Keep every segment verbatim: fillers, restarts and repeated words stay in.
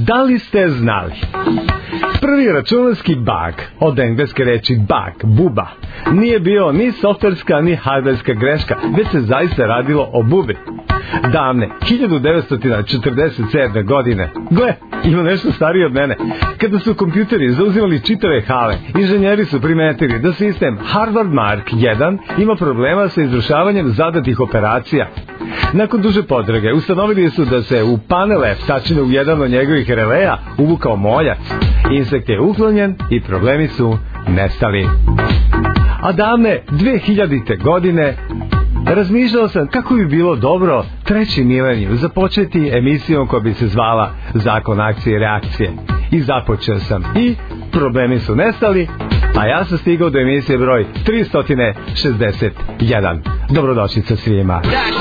Da li ste znali? Prvi računarski bug, od engleske reči bug, buba, nije bio ni softverska ni hardverska greška, već se zaista radilo o bubi. Davne, hiljadu devetsto četrdeset sedme. godine, gle, ima nešto stariji od mene, kada su kompjuteri zauzimali čitave hale, inženjeri su primetili da sistem Harvard Mark jedan ima problema sa izvršavanjem zadatih operacija. Nakon duže potrage ustanovili su da se u panele vtačene u jedan od njegovih releja uvukao moljac. Insekt je uklonjen i problemi su nestali. A davne dve hiljadite. godine razmišljao sam kako bi bilo dobro treći milenijum započeti emisijom koja bi se zvala Zakon akcije i reakcije. I započeo sam i problemi su nestali, a ja sam stigao do emisije broj tristo šezdeset jedan. Dobrodošlica svima.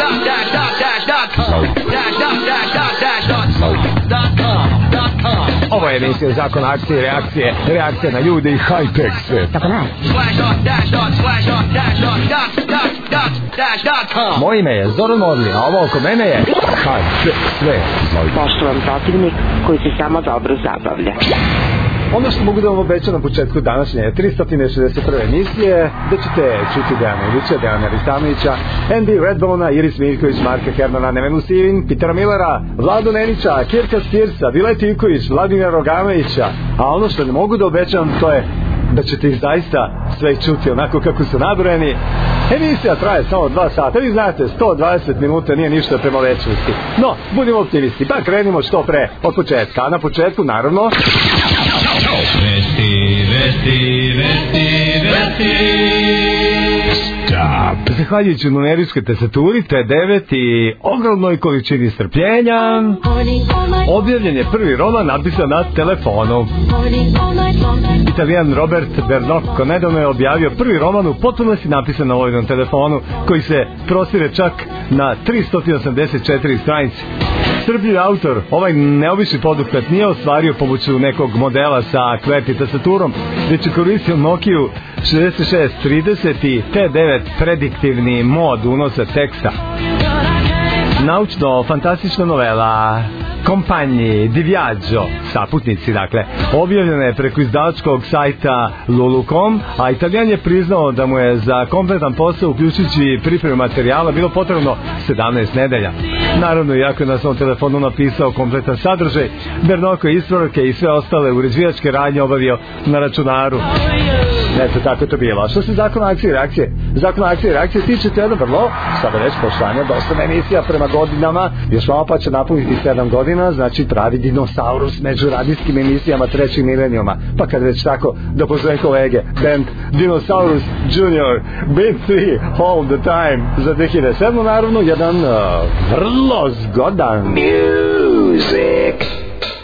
Ovo je emisija Zakon akcije i reakcije, reakcija na ljude i high-tech svet. Moje ime je Zoran Modli, a ovo oko mene je high-tech svet. Poštovan protivnik koji se samo dobro zabavlja. Ono što mogu da vam obećam na početku današnje tristo šezdeset prve emisije, da ćete čuti Dejana Ilića, Dejana Ristanovića, Andy Redbona, Iris Miljković, Marka Hermana, Nevenu Sivin, Petera Millera, Vladu Nenića, Kirka Stirsa, Dileta Ivković, Vladimira Roganovića, a ono što ne mogu da obećam to je da ćete ih zaista sve čuti onako kako su nabrojeni. Emisija traje samo dva sata, vi znate, sto dvadeset minuta nije ništa prema večnosti. No, budimo optimisti, pa krenimo što pre od početka, a na početku naravno Vesti, vesti, vesti, vesti. Stop. Zahvaljujući numeričkoj tastaturi T devet i ogromnoj količini strpljenja, objavljen je prvi roman napisan na telefonu. Italijan Robert Bernocco nedavno je objavio prvi roman u potpunosti napisan na ovojnom telefonu, koji se prostire čak na tristo osamdeset četiri stranice. Strpljiv autor ovaj neobični poduhvat nije ostvario pomoću nekog modela sa QWERTY tastaturom, već je koristio Nokia šezdeset šest trideset i T devet prediktivni mod unosa teksta. Naučno-fantastična novela Kompanji di Viaggio, saputnici dakle, objavljena je preko izdavačkog sajta lulu tačka com, a Italijan je priznao da mu je za kompletan posao, uključujući pripremu materijala, bilo potrebno sedamnaest nedelja. Naravno, iako je na svom telefonu napisao kompletan sadržaj, Bernocco ispravke i sve ostale uređivačke radnje obavio na računaru. Eto, tako je to bilo. A što se Zakona akcije i reakcije? Zakona akcije i reakcije tiče te jedno vrlo, sada već poštovanja, dosta emisija prema godinama, još malo pa će napuniti sedam godina, znači pravi dinosaurus među radijskim emisijama trećeg milenijuma. Pa kad već tako, da pozovem kolege, band Dinosaurus Junior, Been tri, All the Time, za dve hiljade sedmu. naravno, jedan uh, vrlo zgodan music.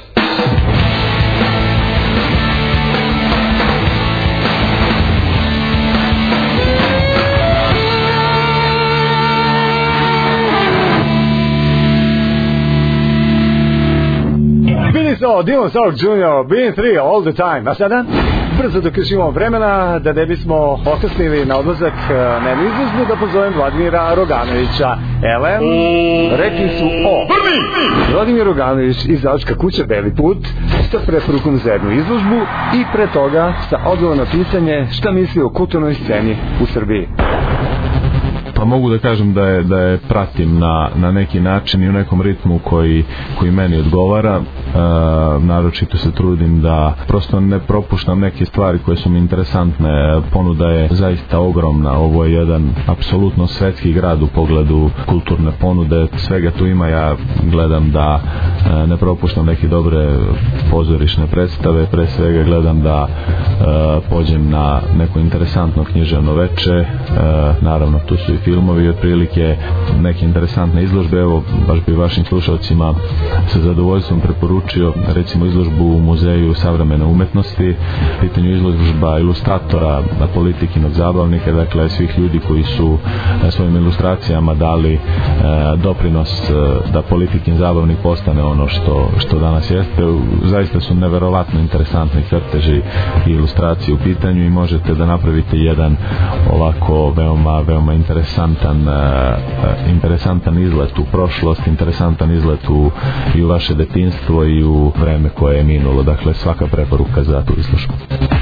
So, Dinosaur Junior, Been tri, All the Time. A sada, brzo dok još imamo vremena, da ne bismo okasnili na odlazak na jednu izložbu, da pozovem Vladimira Roganovića. Ele, rekli su o prvi! Vladimir Roganović, izdavačka kuća Beli put, sa preporukom za jednu izložbu i pre toga sa odgovorom na pitanje šta misli o kulturnoj sceni u Srbiji. Pa mogu da kažem da je, da je pratim na, na neki način i u nekom ritmu koji, koji meni odgovara. E, naročito se trudim da prosto ne propuštam neke stvari koje su mi interesantne. Ponuda je zaista ogromna. Ovo je jedan apsolutno svetski grad u pogledu kulturne ponude. Svega tu ima. Ja gledam da e, ne propuštam neke dobre pozorišne predstave. Pre svega gledam da e, pođem na neko interesantno književno veče. E, naravno tu su i filmovi, otprilike neke interesantne izložbe. Evo, baš bi vašim slušalcima sa zadovoljstvom preporučio recimo izložbu u Muzeju savremene umetnosti, pitanju izložba ilustratora Politikinog zabavnika, dakle svih ljudi koji su svojim ilustracijama dali e, doprinos e, da Politikin zabavnik postane ono ono što, što danas jeste. Zaista su neverovatno interesantni crteži i ilustracije u pitanju i možete da napravite jedan ovako veoma, veoma interesantan uh, interesantan izlet u prošlost, interesantan izlet u, i u vaše detinjstvo i u vreme koje je minulo. Dakle, svaka preporuka za tu izložbu.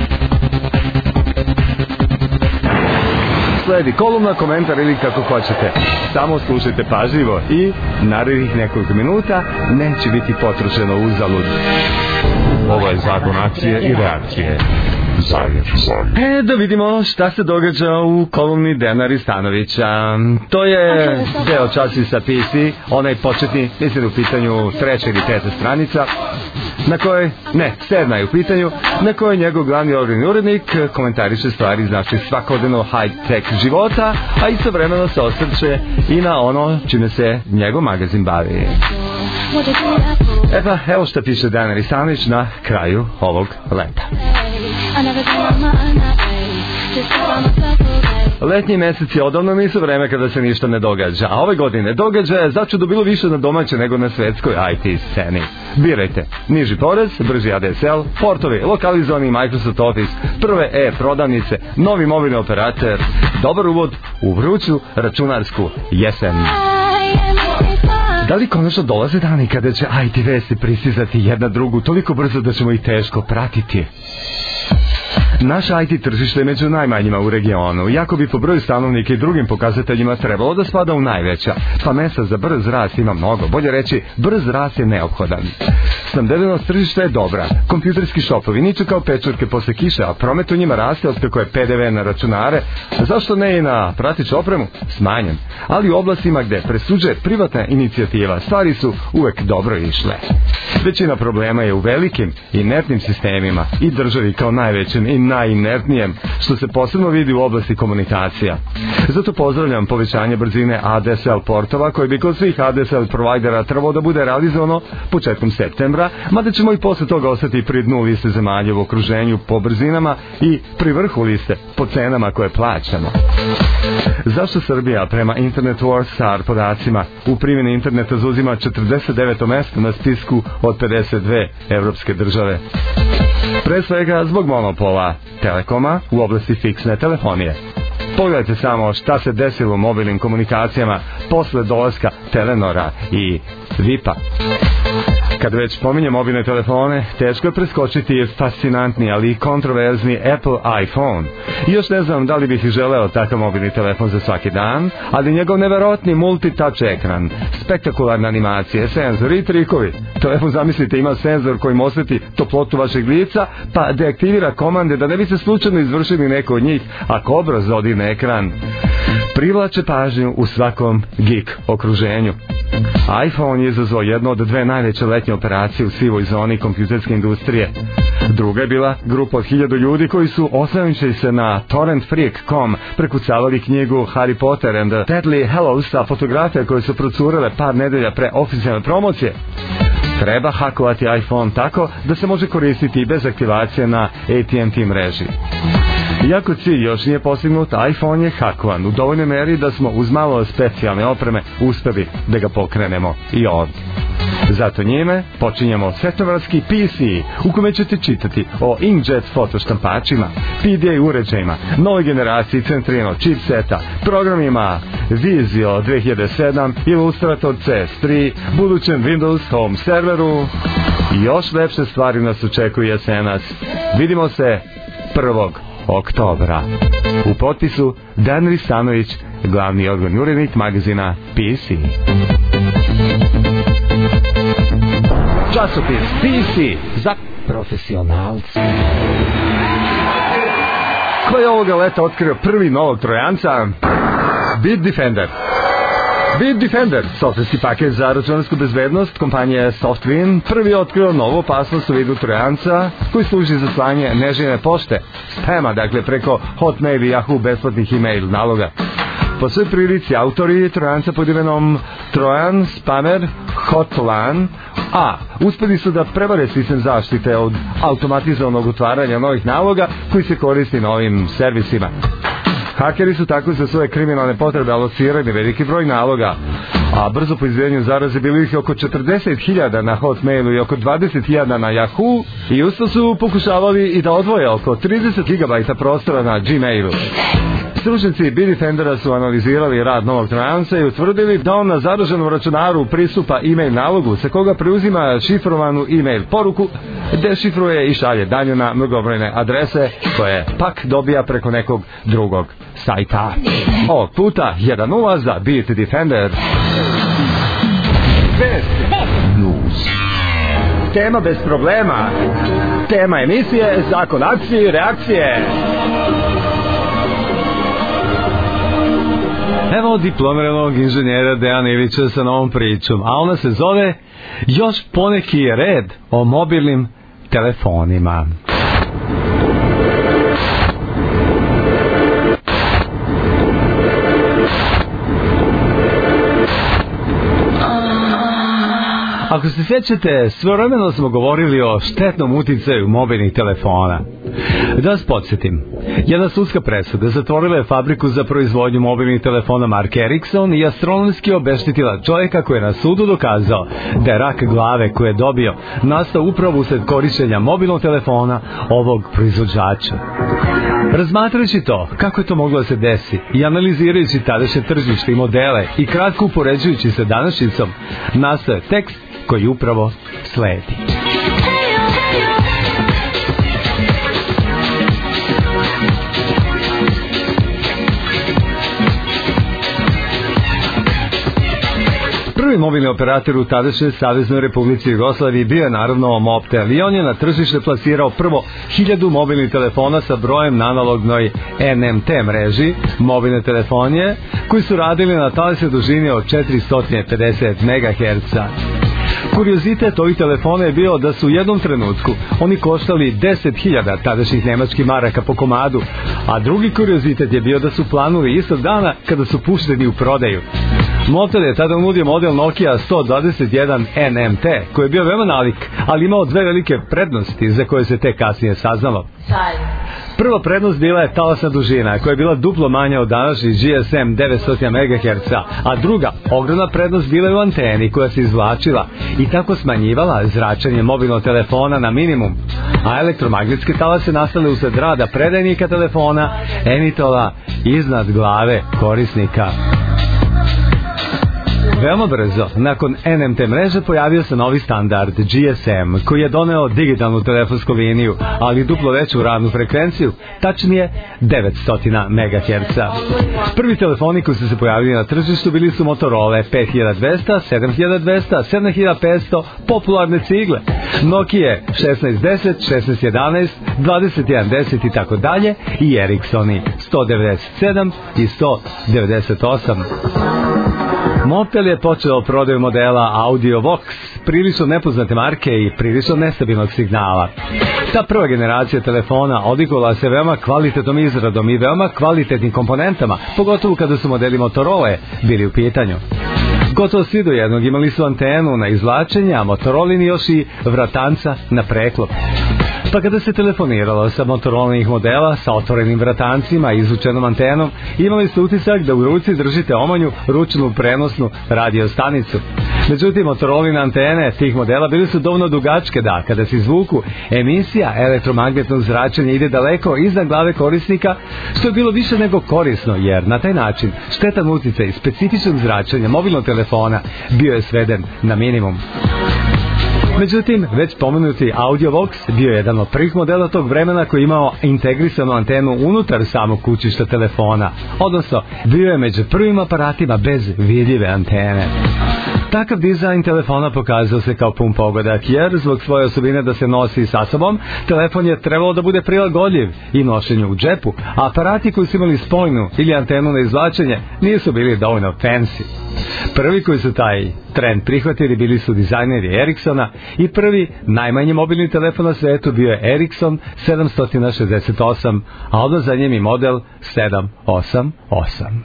Sledi kolumna, komentar ili kako hoćete. Samo slušajte pažljivo i narednih nekoliko minuta neće biti potrošeno uzalud. Ovo je zakon akcije i reakcije. E, da vidimo šta se događa u kolumni Dejana Ristanovića. To je deo časopisa P C, onaj početni, mislim u pitanju treća ili peta stranica, na kojoj, ne, sedma je u pitanju, na kojoj njegov glavni urednik komentariše stvari iz naših svakodnevno high-tech života, a istovremeno se osvrće i na ono čime se njegov magazin bavi. E pa, evo što piše Dejan Ristanović na kraju ovog leta. Letnji meseci odavno nisu vreme kada se ništa ne događa, a ove godine događaja začudo bilo više na domaće nego na svetskoj I T sceni. Birajte, niži porez, brži A D S L, portovi, lokalizovani Microsoft Office, prve e-prodavnice, novi mobilni operator, dobar uvod u vruću računarsku jesen. Da li konačno dolaze dani kada će I T vesti pristizati jedna drugu toliko brzo da ćemo ih teško pratiti? Naše I T tržište je među najmanjima u regionu, iako bi po broju stanovnika i drugim pokazateljima trebalo da spada u najveća, pa mesa za brz rast ima mnogo, bolje reći, brz rast je neophodan. Snabdevenost tržišta je dobra, kompjuterski šopovi niču kao pečurke posle kiše, a promet u njima raste otkako je P D V na računare, zašto ne i na prateću opremu? Smanjen. Ali u oblastima gde presuđuje privatna inicijativa, stvari su uvek dobro išle. Većina problema je u velikim inertnim sistemima i državi kao najvećem i najinertnijem, što se posebno vidi u oblasti komunikacija. Zato pozdravljam povećanje brzine A D S L portova, koji bi kod svih A D S L provajdera trebalo da bude realizovano početkom septembra, mada ćemo i posle toga ostati pri dnu liste zemalja u okruženju po brzinama i pri vrhu liste po cenama koje plaćamo. Zašto Srbija prema Internet Wars S A R podacima u primjeni interneta zauzima četrdeset deveto mesto na spisku od pedeset dve evropske države? Pre svega zbog monopola Telekoma u oblasti fiksne telefonije. Pogledajte samo šta se desilo u mobilnim komunikacijama posle dolaska Telenora i V I P-a. Kad već pominje mobilne telefone, teško je preskočiti fascinantni, ali i kontroverzni Apple iPhone. I još ne znam da li bih želeo takav mobilni telefon za svaki dan, ali njegov neverovatni multi-touch ekran, spektakularne animacije, senzori i trikovi. Telefon, zamislite, ima senzor kojim osjeti toplotu vašeg lica, pa deaktivira komande da ne bi se slučajno izvršili neko od njih ako obraz odi na ekran. Privlače pažnju u svakom geek okruženju. iPhone je izazvao jedno od dve najveće letnje operacije u sivoj zoni kompjuterske industrije. Druga je bila grupa od hiljadu ljudi koji su, oslanjajući se na torrent freak dot com, prekucavali knjigu Harry Potter and the Deadly Hallows sa fotografija koje su procurele par nedelja pre oficijalne promocije. Treba hakovati iPhone tako da se može koristiti i bez aktivacije na A T and T mreži. Iako cilj još nije postignut, iPhone je hakovan u dovoljnoj meri da smo uz malo specijalne opreme uspeli da ga pokrenemo i ovdje. Zato njime počinjemo svetovarski P C u kome ćete čitati o inkjet fotoštampačima, P D A uređajima, nove generacije Centrino chipseta, programima Visio dve hiljade sedam, Illustrator C S tri, budućem Windows Home serveru i još lepše stvari nas očekuje jesenas. Vidimo se prvog oktobra. U potpisu Dejan Ristanović, glavni odgovorni urednik magazina P C. Časopis P C za profesionalce. Ko je ovoga leta otkrio prvi novog trojanca? Bitdefender. Bitdefender, softverski paket za računarsku bezbednost kompanije Softwin, prvi je otkrio novu opasnost u vidu trojanca koji služi za slanje neželjene pošte, spama, dakle preko Hotmail i Yahoo besplatnih e-mail naloga. Po svoj prilici autori trojanca pod imenom Trojan Spammer Hotlan A uspeli su da prevare sistem zaštite od automatizovanog otvaranja novih naloga koji se koristi na ovim servisima. Hakeri su tako za svoje kriminalne potrebe alocirali veliki broj naloga, a brzo po izvijenju zaraze bilo ih oko četrdeset hiljada na Hotmailu i oko dvadeset hiljada na Yahoo, i usto su pokušavali i da odvoje oko trideset gigabajta prostora na Gmailu. Stručnjaci Bitdefendera su analizirali rad novog trojanca i utvrdili da on na zaraženom računaru pristupa e-mail nalogu sa koga preuzima šifrovanu e-mail poruku, dešifruje i šalje dalje na mnogobrojne adrese koje pak dobija preko nekog drugog sajta. Ovog puta jedan nula za Bitdefender. News. Tema bez problema. Tema emisije Zakon akcije i reakcije. Evo diplomiranog inženjera Dejana Ilića sa novom pričom, a ona se zove Još poneki red o mobilnim telefonima. Ako se sjećate, svojevremeno smo govorili o štetnom uticaju mobilnih telefona. Da vas podsjetim, jedna sudska presuda zatvorila je fabriku za proizvodnju mobilnih telefona marke Ericsson i astronomski obeštetila čovjeka koji je na sudu dokazao da je rak glave koji je dobio nastao upravo usred korištenja mobilnog telefona ovog proizvođača. Razmatrajući to, kako je to moglo da se desi, i analizirajući tadašnje tržište i modele i kratko upoređujući se današnjicom, nastao je tekst koji upravo sledi. Prvi mobilni operator u tadašnjoj Saveznoj Republici Jugoslaviji bio je naravno Mobtel i on je na tržište plasirao prvo hiljadu mobilnih telefona sa brojem na analognoj N M T mreži mobilne telefonije koji su radili na talasnoj dužini od četiristo pedeset megaherca. Kuriozitet ovih telefona je bio da su u jednom trenutku oni koštali deset hiljada tadašnjih nemačkih maraka po komadu, a drugi kuriozitet je bio da su planuli istog dana kada su pušteni u prodaju. Mobtel je tada unudio model Nokia sto dvadeset jedan N M T, koji je bio veoma nalik, ali imao dve velike prednosti za koje se tek kasnije saznalo. Prva prednost bila je talasna dužina, koja je bila duplo manja od današnjih G S M devetsto megaherca, a druga, ogromna prednost bila je u anteni koja se izvlačila i tako smanjivala zračenje mobilnog telefona na minimum, a elektromagnetske talase nastale usled rada predajnika telefona emitovala iznad glave korisnika. Veoma brzo, nakon N M T mreže pojavio se novi standard G S M, koji je doneo digitalnu telefonsku liniju, ali duplo veću radnu frekvenciju, tačnije devetsto megaherca. Prvi telefoni koji su se pojavili na tržištu bili su Motorola pet hiljada dvesta, sedam hiljada dvesta, sedam hiljada petsto, popularne cigle, Nokia šesnaest deset, šesnaest jedanaest, dvadeset jedan deset i tako dalje, i Ericssoni sto devedeset sedam i sto devedeset osam. Mobtel je počeo prodaju modela AudioVox, prilično nepoznate marke i prilično nestabilnog signala. Ta prva generacija telefona odlikovala se veoma kvalitetnom izradom i veoma kvalitetnim komponentama, pogotovo kada su modeli Motorola bili u pitanju. Gotovo svi do jednog imali su antenu na izvlačenje, a Motorolini još i vratanca na preklop. Pa kada se telefoniralo sa Motorolinih modela sa otvorenim vratancima i izvučenom antenom, imali ste utisak da u ruci držite omanju ručnu prenosnu radio stanicu. Međutim, Motorolina antene tih modela bili su dovoljno dugačke da, kada se izvuku, emisija elektromagnetnog zračenja ide daleko iznad glave korisnika, što je bilo više nego korisno, jer na taj način štetan uticaj specifičnog zračenja mobilnog telefona bio je sveden na minimum. Međutim, već pomenuti AudioVox bio je jedan od prvih modela tog vremena koji je imao integrisanu antenu unutar samog kućišta telefona, odnosno bio je među prvim aparatima bez vidljive antene. Takav dizajn telefona pokazao se kao pun pogodak, jer zbog svoje osobine da se nosi sa sobom, telefon je trebalo da bude prilagodljiv i nošenju u džepu, a aparati koji su imali spojnu ili antenu na izvlačenje nisu bili dovoljno fancy. Prvi koji su taj trend prihvatili bili su dizajneri Ericssona i prvi najmanji mobilni telefon na svetu bio je Ericsson sedamsto šezdeset osam, a odmah za njim i model sedam osam osam.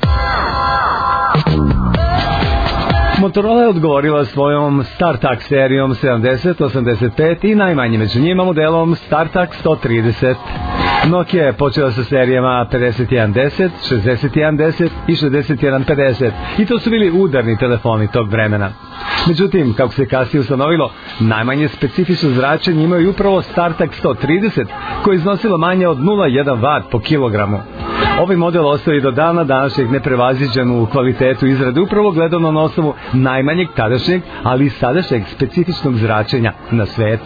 Motorola je odgovorila svojom StarTAC serijom sedamdeset, osamdeset pet i najmanje među njima modelom StarTAC sto trideset. Nokia je počela sa serijama pedeset jedan deset, šezdeset jedan deset i šezdeset jedan pedeset i to su bili udarni telefoni tog vremena. Međutim, kako se kasnije ustanovilo, najmanje specifično zračenje imaju upravo StarTAC sto trideset, koje je iznosilo manje od nula zarez jedan vat po kilogramu. Ovaj model ostaje do dana današnjeg neprevaziđen u kvalitetu izrade, upravo gledano na osnovu najmanjeg tadašnjeg, ali i sadašnjeg specifičnog zračenja na svetu.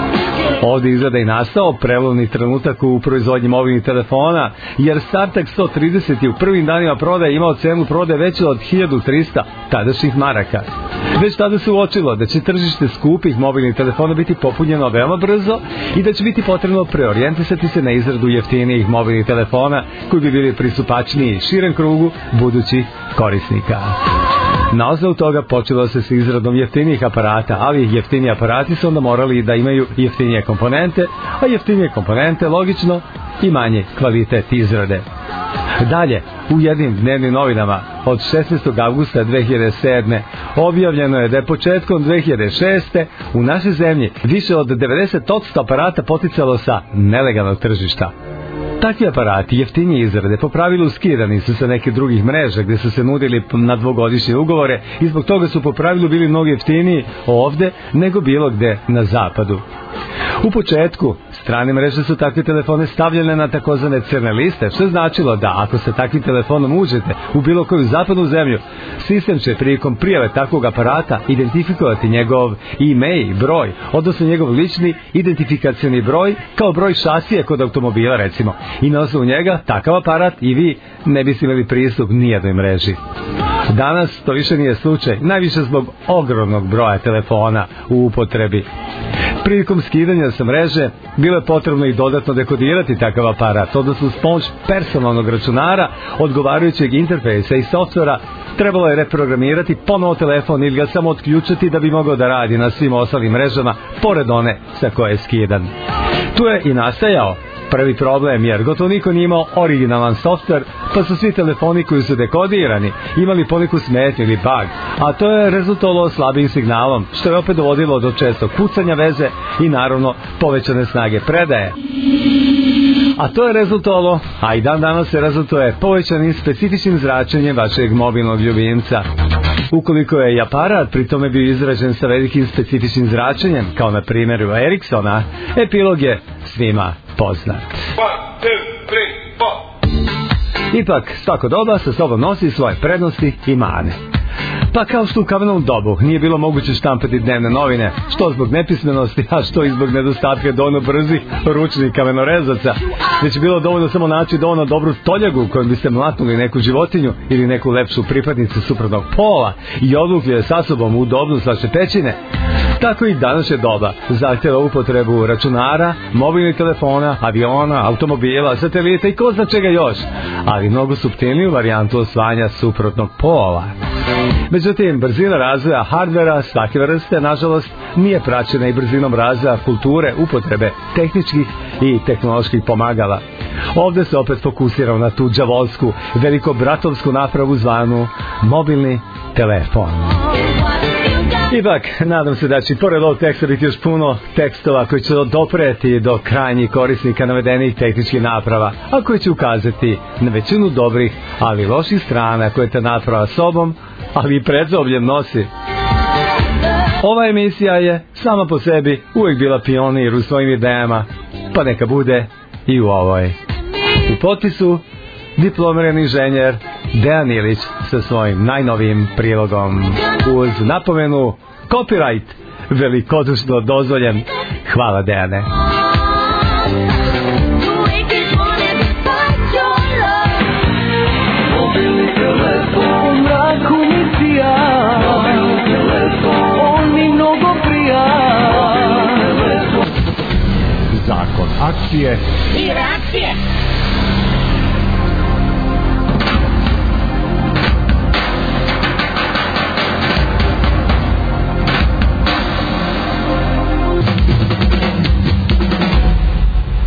Ovdje izgleda i nastao prelomni trenutak u proizvodnji mobilnih telefona, jer StarTAC sto trideset je u prvim danima prodaje imao cenu prodaje veću od hiljadu trista tadašnjih maraka. Već tada se uočilo da će tržište skupih mobilnih telefona biti popunjeno veoma brzo i da će biti potrebno preorijentisati se na izradu jeftinijih mobilnih telefona koji bi bili pristupačniji širem krugu budućih korisnika. Na osnovu toga počelo se s izradom jeftinijih aparata, ali jeftiniji aparati su onda morali da imaju jeftinije komponente, a jeftinije komponente, logično, i manje kvalitet izrade. Dalje, u jednim dnevnim novinama od šesnaestog avgusta dve hiljade sedme objavljeno je da je početkom dve hiljade šeste u našoj zemlji više od devedeset posto aparata poticalo sa nelegalnog tržišta. Takvi aparati jeftinije izrade po pravilu skidani su sa nekih drugih mreža gdje su se nudili na dvogodišnje ugovore i zbog toga su po pravilu bili mnogo jeftiniji ovde nego bilo gde na zapadu. U početku, strane mreže su takve telefone stavljene na takozvane crne liste, što je značilo da ako sa takvim telefonom uđete u bilo koju zapadnu zemlju, sistem će prilikom prijave takvog aparata identifikovati njegov e-mail broj, odnosno njegov lični identifikacioni broj kao broj šasije kod automobila recimo, i na osnovu njega takav aparat i vi ne biste imali pristup nijednoj mreži. Danas to više nije slučaj, najviše zbog ogromnog broja telefona u upotrebi. Prilikom skidanja sa mreže bilo je potrebno i dodatno dekodirati takav aparat, odnosno s pomoć personalnog računara, odgovarajućeg interfejsa i softvera, trebalo je reprogramirati ponovo telefon ili ga samo otključati da bi mogao da radi na svim ostalim mrežama, pored one sa koje je skidan. Tu je i nastajao prvi problem, jer gotovo niko nije imao originalan softver, pa su svi telefoni koji su dekodirani imali poneku smetnju ili bug, a to je rezultovalo slabim signalom, što je opet dovodilo do čestog pucanja veze i naravno povećane snage predaje. A to je rezultovalo, a i dan danas se rezultuje povećanim specifičnim zračenjem vašeg mobilnog ljubimca. Ukoliko je i aparat pri tome bio izražen sa velikim specifičnim zračenjem, kao na primjeru Ericssona, epilog je svima poznat. Ipak, svako doba sa sobom nosi svoje prednosti i mane. Pa kao što u kamenom dobu nije bilo moguće štampati dnevne novine, što zbog nepismenosti, a što i zbog nedostatka dovoljno brzih ručnih kamenorezaca, već je bilo dovoljno samo naći dovoljno dobru stoljagu kojom biste mlatnuli neku životinju ili neku lepšu pripadnicu suprotnog pola i odvukli je sa sobom u udobnost vaše pećine. Tako i današnje doba zahtjeva upotrebu računara, mobilnih telefona, aviona, automobila, satelita i ko zna čega još, ali mnogo suptilniju varijantu osvajanja suprotnog pola. Međutim, brzina razvoja hardvera svake vrste, nažalost, nije praćena i brzinom razvoja kulture upotrebe tehničkih i tehnoloških pomagala. Ovdje se opet fokusiramo na tu đavolsku, velikobratovsku napravu zvanu mobilni telefon. Ipak, nadam se da će pored ovog teksta biti još puno tekstova koji će dopreti do krajnjih korisnika navedenih tehničkih naprava, a koji će ukazati na većinu dobrih, ali loših strana koje ta naprava sobom, ali i predzobljem nosi. Ova emisija je sama po sebi uvijek bila pionir u svojim idejama, pa neka bude i u ovoj. U potpisu diplomirani inženjer Dejan Ilić sa svojim najnovijim prilogom, uz napomenu copyright velikodušno dozvoljen. Hvala, Dejane. Zakon akcije i reakcije.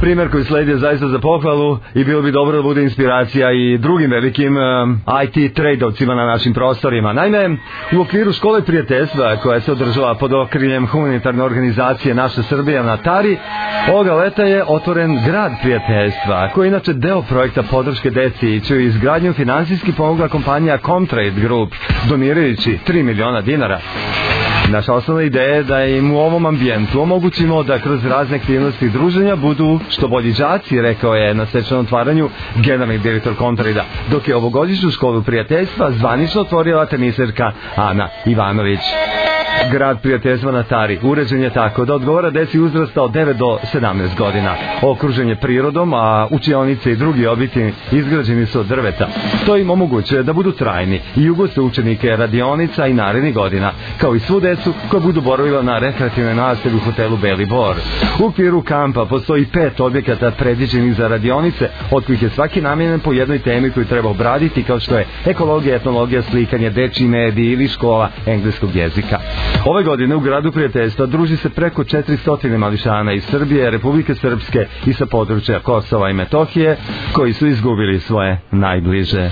Primer koji sledi je zaista za pohvalu i bilo bi dobro da bude inspiracija i drugim velikim um, I T tradeovcima na našim prostorima. Naime, u okviru škole prijateljstva koja se održava pod okriljem humanitarne organizacije Naša Srbija na Tari, ovoga leta je otvoren grad prijateljstva, koji je inače deo projekta podrške deci i čiju izgradnju finansijski pomogla kompanija Comtrade Group, donirajući tri miliona dinara. Naša osnovna ideja je da im u ovom ambijentu omogućimo da kroz razne aktivnosti i druženja budu što bolji đaci, rekao je na svečanom otvaranju generalni direktor Comtrade-a, dok je ovogodišnju školu prijateljstva zvanično otvorila teniserka Ana Ivanović. Grad prijateljstva na Tari uređen je tako da odgovara deci uzrasta od devet do sedamnaest godina. Okružen je prirodom, a učionice i drugi objekti izgrađeni su od drveta. To im omogućuje da budu trajni i ugoste učenike radionica i narednih godina, kao i svu decu koja budu boravila na rekreativnoj naselju u hotelu Beli Bor. U okviru kampa postoji pet objekata predviđenih za radionice, od kojih je svaki namijenjen po jednoj temi koju treba obraditi, kao što je ekologija, etnologija, slikanje, dečiji mediji ili škola engleskog jezika. Ove godine u gradu prijateljstva druži se preko četiristo mališana iz Srbije, Republike Srpske i sa područja Kosova i Metohije, koji su izgubili svoje najbliže.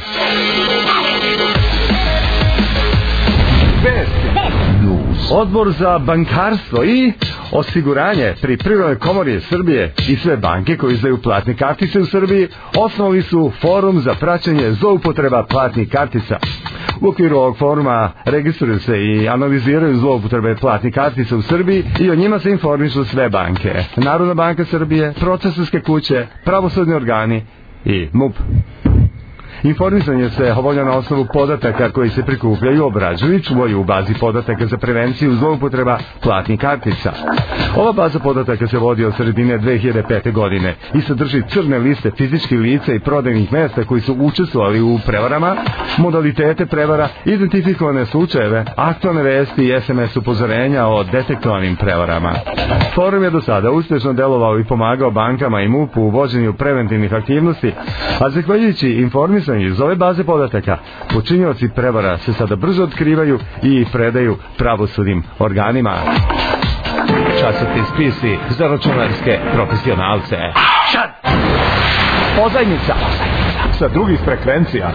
Odbor za bankarstvo i osiguranje pri Privrednoj komori Srbije i sve banke koje izdaju platne kartice u Srbiji osnovali su forum za praćenje zloupotreba platnih kartica. U okviru ovog foruma registruju se i analiziraju zloupotrebe platnih kartica u Srbiji i o njima se informišu sve banke. Narodna banka Srbije, procesarske kuće, pravosudni organi i M U P. Informisanje se obavlja na osnovu podataka koji se prikupljaju, obrađuju i čuvaju u bazi podataka za prevenciju zloupotreba platnih kartica. Ova baza podataka se vodi od sredine dve hiljade pete. godine i sadrži crne liste fizičkih lica i prodajnih mesta koji su učestvovali u prevarama, modalitete prevara, identifikovane slučajeve, aktualne vesti i S M S upozorenja o detektovanim prevarama. Forum je do sada uspješno delovao i pomagao bankama i M U P-u u vođenju preventivnih aktivnosti, a zahvaljujući informisanju iz ove baze podataka, počinioci prevara se sada brzo otkrivaju i predaju pravosudnim organima. Časopis P C za računarske profesionalce. Pozajmica sa drugih frekvencija.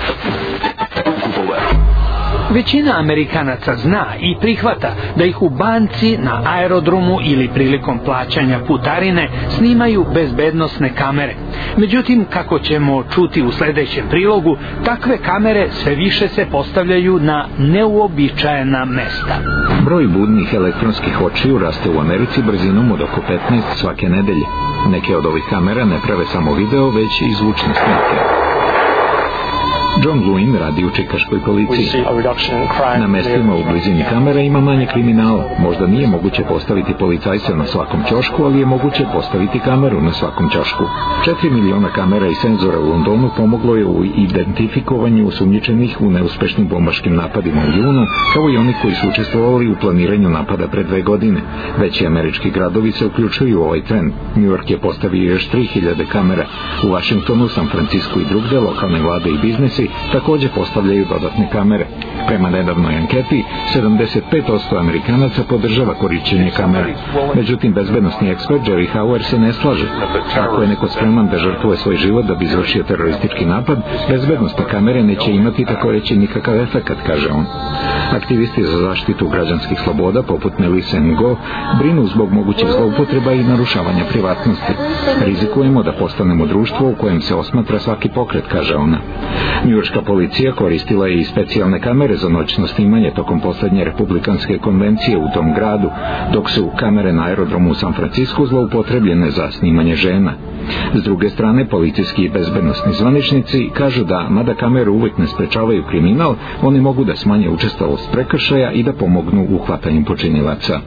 Većina Amerikanaca zna i prihvata da ih u banci, na aerodromu ili prilikom plaćanja putarine snimaju bezbednosne kamere. Međutim, kako ćemo čuti u sledećem prilogu, takve kamere sve više se postavljaju na neuobičajena mesta. Broj budnih elektronskih očiju raste u Americi brzinom od oko petnaest svake nedelje. Neke od ovih kamera ne prave samo video, već i zvučne snimke. John Lewin radi u čikaškoj policiji. Na mestima u blizini kamera ima manje kriminala. Možda nije moguće postaviti policajca na svakom ćošku, ali je moguće postaviti kameru na svakom ćošku. Četiri miliona kamera i senzora u Londonu pomoglo je u identifikovanju osumnjičenih u neuspešnim bombaškim napadima u junu, kao i oni koji su učestvovali u planiranju napada pre dve godine. Veći američki gradovi se uključuju u ovaj trend. New York je postavio još tri hiljade kamera. U Vašingtonu, San Francisku i drugde lokalne vlade i biznesi takođe postavljaju dodatne kamere. Prema nedavnoj anketi, sedamdeset pet posto Amerikanaca podržava korišćenje kamera. Međutim, bezbednosni ekspert Jerry Hauer se ne slaže. Ako je neko spreman da žrtvuje svoj život da bi izvršio teroristički napad, bezbednosne kamere neće imati tako reći nikakav efekat, kaže on. Aktivisti za zaštitu građanskih sloboda, poput Melissa Ngo, brinu zbog mogućih zloupotreba i narušavanja privatnosti. Rizikujemo da postanemo društvo u kojem se osmatra svaki pokret, kaže ona. Njujorška policija koristila je i specijalne kamere za noćno snimanje tokom poslednje republikanske konvencije u tom gradu, dok su kamere na aerodromu u San Francisku zloupotrebljene za snimanje žena. S druge strane, policijski i bezbednosni zvaničnici kažu da, mada kamere uvek ne sprečavaju kriminal, oni mogu da smanje učestalost prekršaja i da pomognu u hvatanju počinilaca.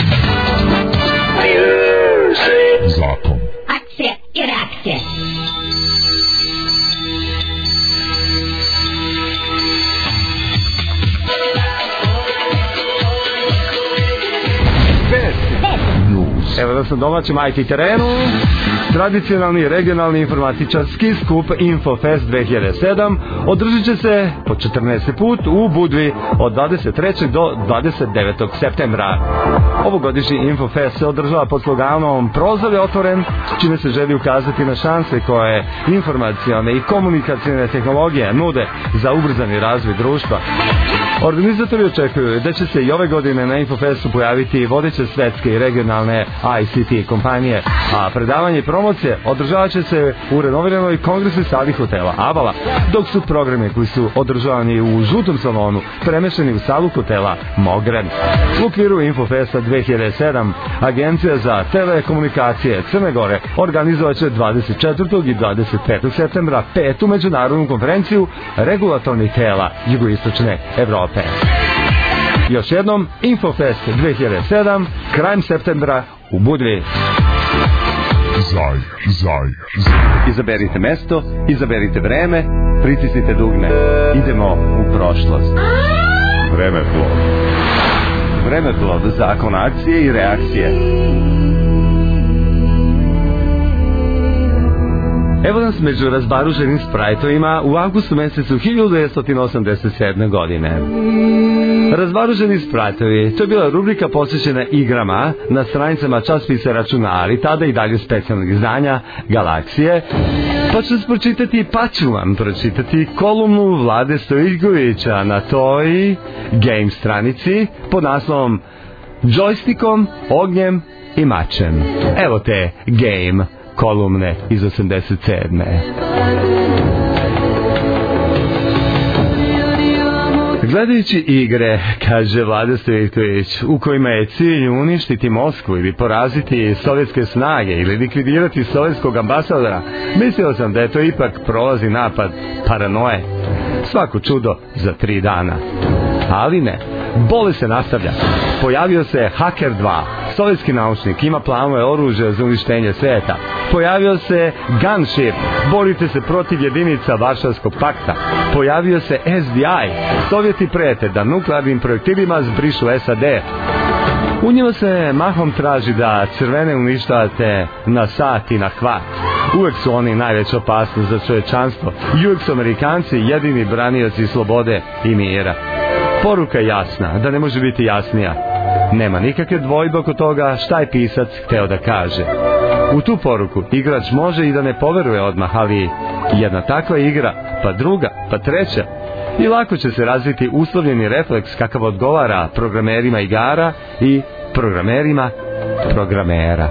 Zakon. Akcija i reakcija. News. Evo da sam domaćem I T terenu. Tradicionalni regionalni informatičarski skup InfoFest dve hiljade sedam održit će se po četrnaesti put u Budvi od dvadeset trećeg do dvadeset devetog septembra. Ovogodišnji InfoFest se održava pod sloganom Prozor je otvoren, čime se želi ukazati na šanse koje informacione i komunikacione tehnologije nude za ubrzani razvoj društva. Organizatori očekuju da će se i ove godine na InfoFestu pojaviti vodeće svetske i regionalne I C T kompanije, a predavanje i promocije održavat će se u renoviranoj kongresnoj sali hotela Avala, dok su programe koji su održavani u žutom salonu premešeni u salu hotela Mogren. U okviru InfoFesta dve hiljade sedam Agencija za telekomunikacije Crne Gore organizovat će dvadeset četvrtog i dvadeset petog septembra petu međunarodnu konferenciju regulatornih tela jugoistočne Evrope. Još jednom, InfoFest dve hiljade sedam, krajem septembra u Budvi. Zaj, zaj, zaj. Izaberite mesto, izaberite vreme, pritisnite dugme. Idemo u prošlost. Vremeplov. Vremeplov, zakon akcije i reakcije. Evo nas među razbaruženim sprajtovima u avgustu mesecu hiljadu devetsto osamdeset sedme. godine. Razbaruženi sprajtovi, to je bila rubrika posvećena igrama na stranicama časopisa Računari, tada i dalje specijalnog izdanja Galaksije. Pa ću pročitati, pa ću vam pročitati kolumnu Vlade Stojiljkovića na toj game stranici pod naslovom Džojstikom, ognjem i mačem. Evo te game kolumne iz osamdeset sedme. Gledajući igre, kaže Vlada Stojiljković, u kojima je cilj uništiti Moskvu ili poraziti sovjetske snage ili likvidirati sovjetskog ambasadora, mislio sam da je to ipak prolazi napad paranoje. Svako čudo za tri dana. Ali ne, bolest se nastavlja. Pojavio se Haker dva, sovjetski naučnik, ima planove oružja za uništenje sveta. Pojavio se Gunship, borite se protiv jedinica Varšavskog pakta. Pojavio se S D I, Sovjeti prete da nuklearnim projektilima zbrišu S A D. U njima se mahom traži da crvene uništavate na sat i na kvart. Uvek su oni najveća opasnost za čovječanstvo i uvek su Amerikanci jedini branioci slobode i mira. Poruka je jasna, da ne može biti jasnija. Nema nikakve dvojbe oko toga šta je pisac hteo da kaže. U tu poruku igrač može i da ne poveruje odmah, ali jedna takva igra, pa druga, pa treća, i lako će se razviti uslovljeni refleks kakav odgovara programerima igara i programerima programera.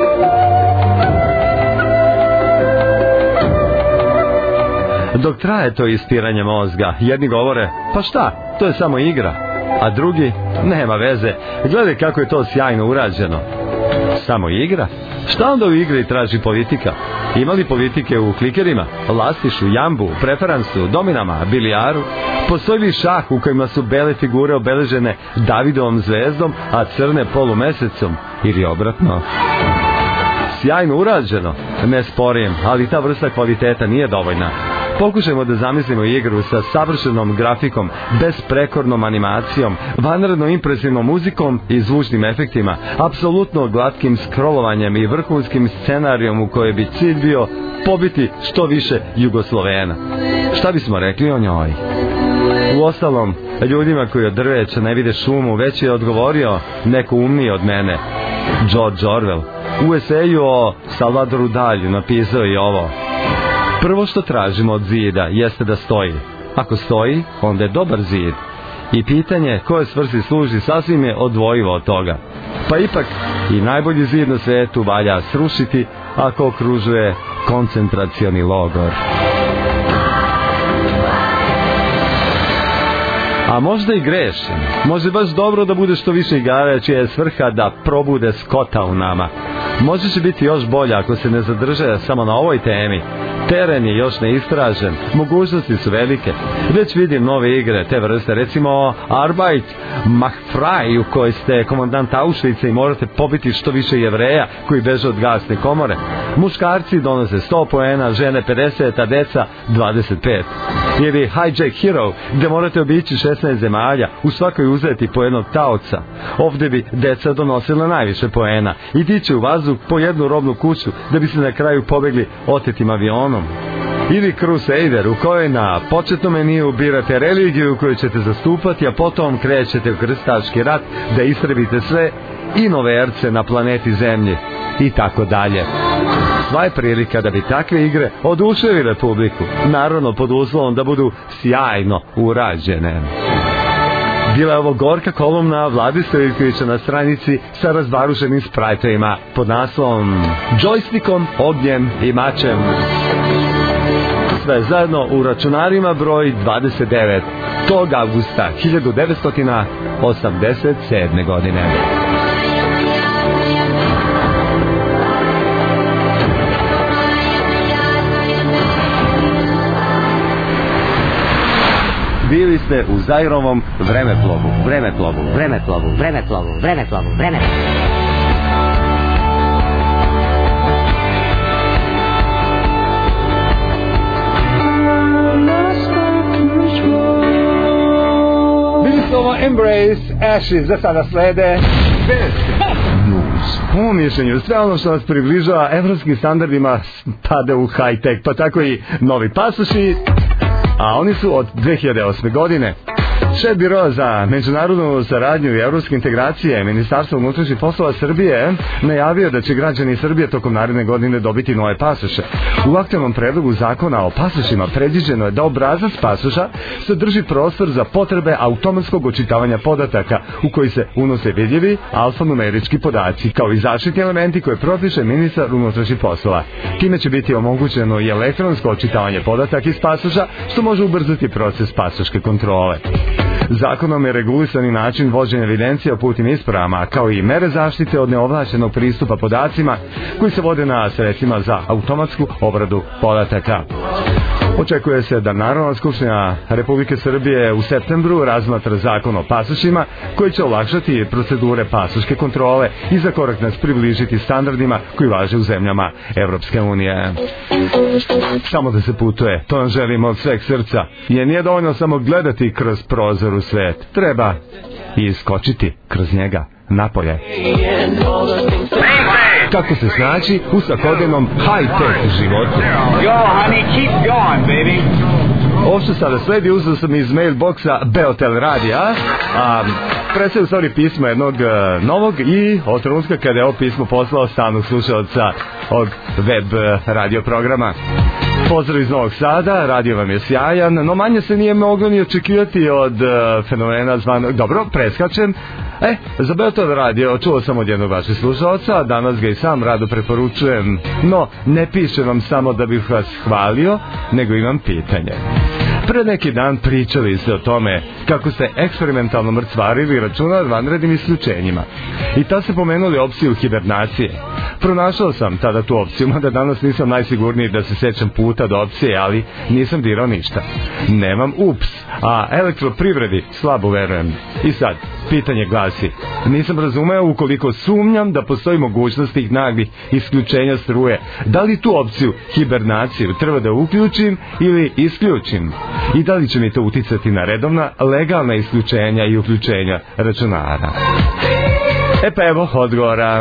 Dok traje to ispiranje mozga, jedni govore, pa šta, to je samo igra, a drugi, nema veze, gledaj kako je to sjajno urađeno. Samo igra? Šta onda u igri traži politika? Ima li politike u klikerima, lastišu, jambu, preferansu, dominama, bilijaru? Postoji li šah u kojima su bele figure obeležene Davidovom zvezdom, a crne polumesecom? Ili obratno? Sjajno urađeno, ne sporim, ali ta vrsta kvaliteta nije dovoljna. Pokušajmo da zamislimo igru sa savršenom grafikom, besprekornom animacijom, vanredno impresivnom muzikom i zvučnim efektima, apsolutno glatkim scrollovanjem i vrhunskim scenarijom u kojoj bi cilj bio pobiti što više Jugoslovena. Šta bismo rekli o njoj? Uostalom, ljudima koji od drveća ne vide šumu već je odgovorio neko umniji od mene, George Orwell. U eseju o Salvadoru Dalju napisao i ovo: prvo što tražimo od zida jeste da stoji. Ako stoji, onda je dobar zid. I pitanje koje svrsi služi sasvim je odvojivo od toga. Pa ipak i najbolji zid na svetu valja srušiti ako okružuje koncentracioni logor. A možda i grešim. Može baš dobro da bude što više igara čija je svrha da probude Skota u nama. Može će biti još bolje ako se ne zadrže samo na ovoj temi. Teren je još neistražen, mogućnosti su velike. Već vidim nove igre te vrste, recimo Arbeit Machfrei, u kojoj ste komandant Auschwitza i morate pobiti što više Jevreja koji beže od gasne komore. Muškarci donose sto poena, žene pedeset, a deca dvadeset pet. Ili Hijack Hero, gde morate obići šesnaest zemalja, u svakoj uzeti po jednog taoca. Ovde bi deca donosila najviše poena i dići u vazduh po jednu robnu kuću da bi se na kraju pobegli otetim avionom. Ili Crusader, u kojoj na početnom meniju birate religiju koju ćete zastupati, a potom krećete u krstaški rat da istrebite sve inoverce na planeti Zemlji i tako dalje. Sva je prilika da bi takve igre oduševile publiku, naravno pod uslovom da budu sjajno urađene. Bila je ovo gorka kolumna Vlade Stojiljkovića na stranici sa razbarušenim sprajtovima pod naslovom Džojstikom, ognjem i mačem. Sve zajedno u računarima broj dvadeset devet tog avgusta hiljadu devetsto osamdeset sedme. godine. Bili ste u Zairovom vremeplovu, vremeplovu, vremeplovu, vremeplovu, vremeplovu, vremeplovu. Bili ste ovo Embrace, Ashes, za sada slede Best News. Po mišljenju, sve ono što nas približava evropskim standardima pada u high-tech, pa tako i novi pasoši, a oni su od dve hiljade osme. godine. Šef Biroa za međunarodnu saradnju i evropske integracije Ministarstva unutrašnjih poslova Srbije najavio da će građani Srbije tokom naredne godine dobiti nove pasoše. U aktualnom predlogu zakona o pasošima predviđeno je da obrazac pasoša sadrži prostor za potrebe automatskog očitavanja podataka u koji se unose vidljivi alfanumerički podaci kao i zaštitni elementi koje propiše ministar unutrašnjih poslova. Time će biti omogućeno i elektronsko očitavanje podataka iz pasoša, što može ubrzati proces pasoške kontrole. Zakonom je regulisani način vođenja evidencija o putnim ispravama, kao i mere zaštite od neovlašćenog pristupa podacima koji se vode na sredstvima za automatsku obradu podataka. Očekuje se da Narodna skupština Republike Srbije u septembru razmatra zakon o pasošima koji će olakšati procedure pasoške kontrole i za korak nas približiti standardima koji važe u zemljama Evropske unije. Samo da se putuje, to nam želimo od sveg srca, jer nije dovoljno samo gledati kroz prozor u svet, treba i iskočiti kroz njega napolje. Kako se snaći u svakodnevnom high-tech životu. Yo, honey, keep going, baby. Ovo što sada sledi uzeo sam iz mailboxa Beotel radija, a predstavio u stvari pismo jednog uh, novog i od trenutka kada je ovo pismo poslao stalnog slušalca od web uh, radio programa. Pozdrav iz Novog Sada, radio vam je sjajan, no manje se nije moglo ni očekivati od uh, fenomena zvanog... Dobro, preskačem. E, za Beotel radio čuo sam od jednog vaših slušalca, danas ga i sam rado preporučujem, no ne pišem vam samo da bih vas hvalio, nego imam pitanje. Pre neki dan pričali se o tome kako ste eksperimentalno mrcvarili računar vanrednim isključenjima. I tad ste pomenuli opciju hibernacije. Pronašao sam tada tu opciju, mada danas nisam najsigurniji da se sećam puta do opcije, ali nisam dirao ništa. Nemam ups, a elektroprivredi slabo verujem. I sad, pitanje glasi, nisam razumeo ukoliko sumnjam da postoji mogućnost tih naglih isključenja struje, da li tu opciju hibernaciju treba da uključim ili isključim? I da li će mi to uticati na redovna, legalna isključenja i uključenja računara? E pa evo odgovora.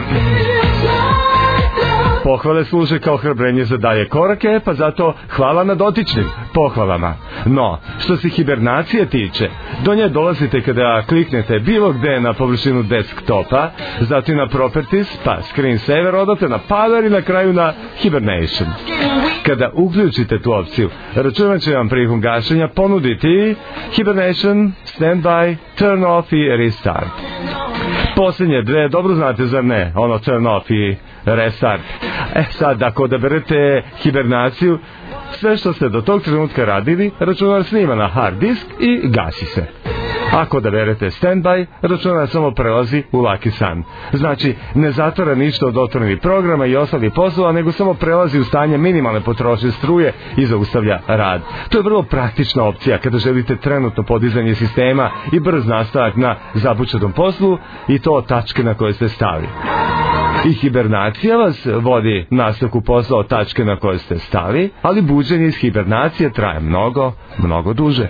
Pohvale služe kao hrabrenje za dalje korake, pa zato hvala na dotičnim pohvalama. No, što se hibernacije tiče, do nje dolazite kada kliknete bilo gde na površinu desktopa, zatim na Properties, pa Screensaver, odate na Power i na kraju na Hibernation. Kada uključite tu opciju, računat će vam prilikom gašenja ponuditi Hibernation, Standby, Turn Off i Restart. Posljednje dve, dobro znate zar ne, ono Turn Off i Restart. E sad, ako odaberete hibernaciju, sve što ste do tog trenutka radili, računar snima na hard disk i gasi se. Ako da verete stand-by, računar samo prelazi u laki san. Znači, ne zatvara ništa od otvorenih programa i ostalih poslova, nego samo prelazi u stanje minimalne potrošnje struje i zaustavlja rad. To je vrlo praktična opcija kada želite trenutno podizanje sistema i brz nastavak na započetom poslu i to od tačke na koje ste stali. I hibernacija vas vodi nastavku posla od tačke na koje ste stali, ali buđenje iz hibernacije traje mnogo, mnogo duže.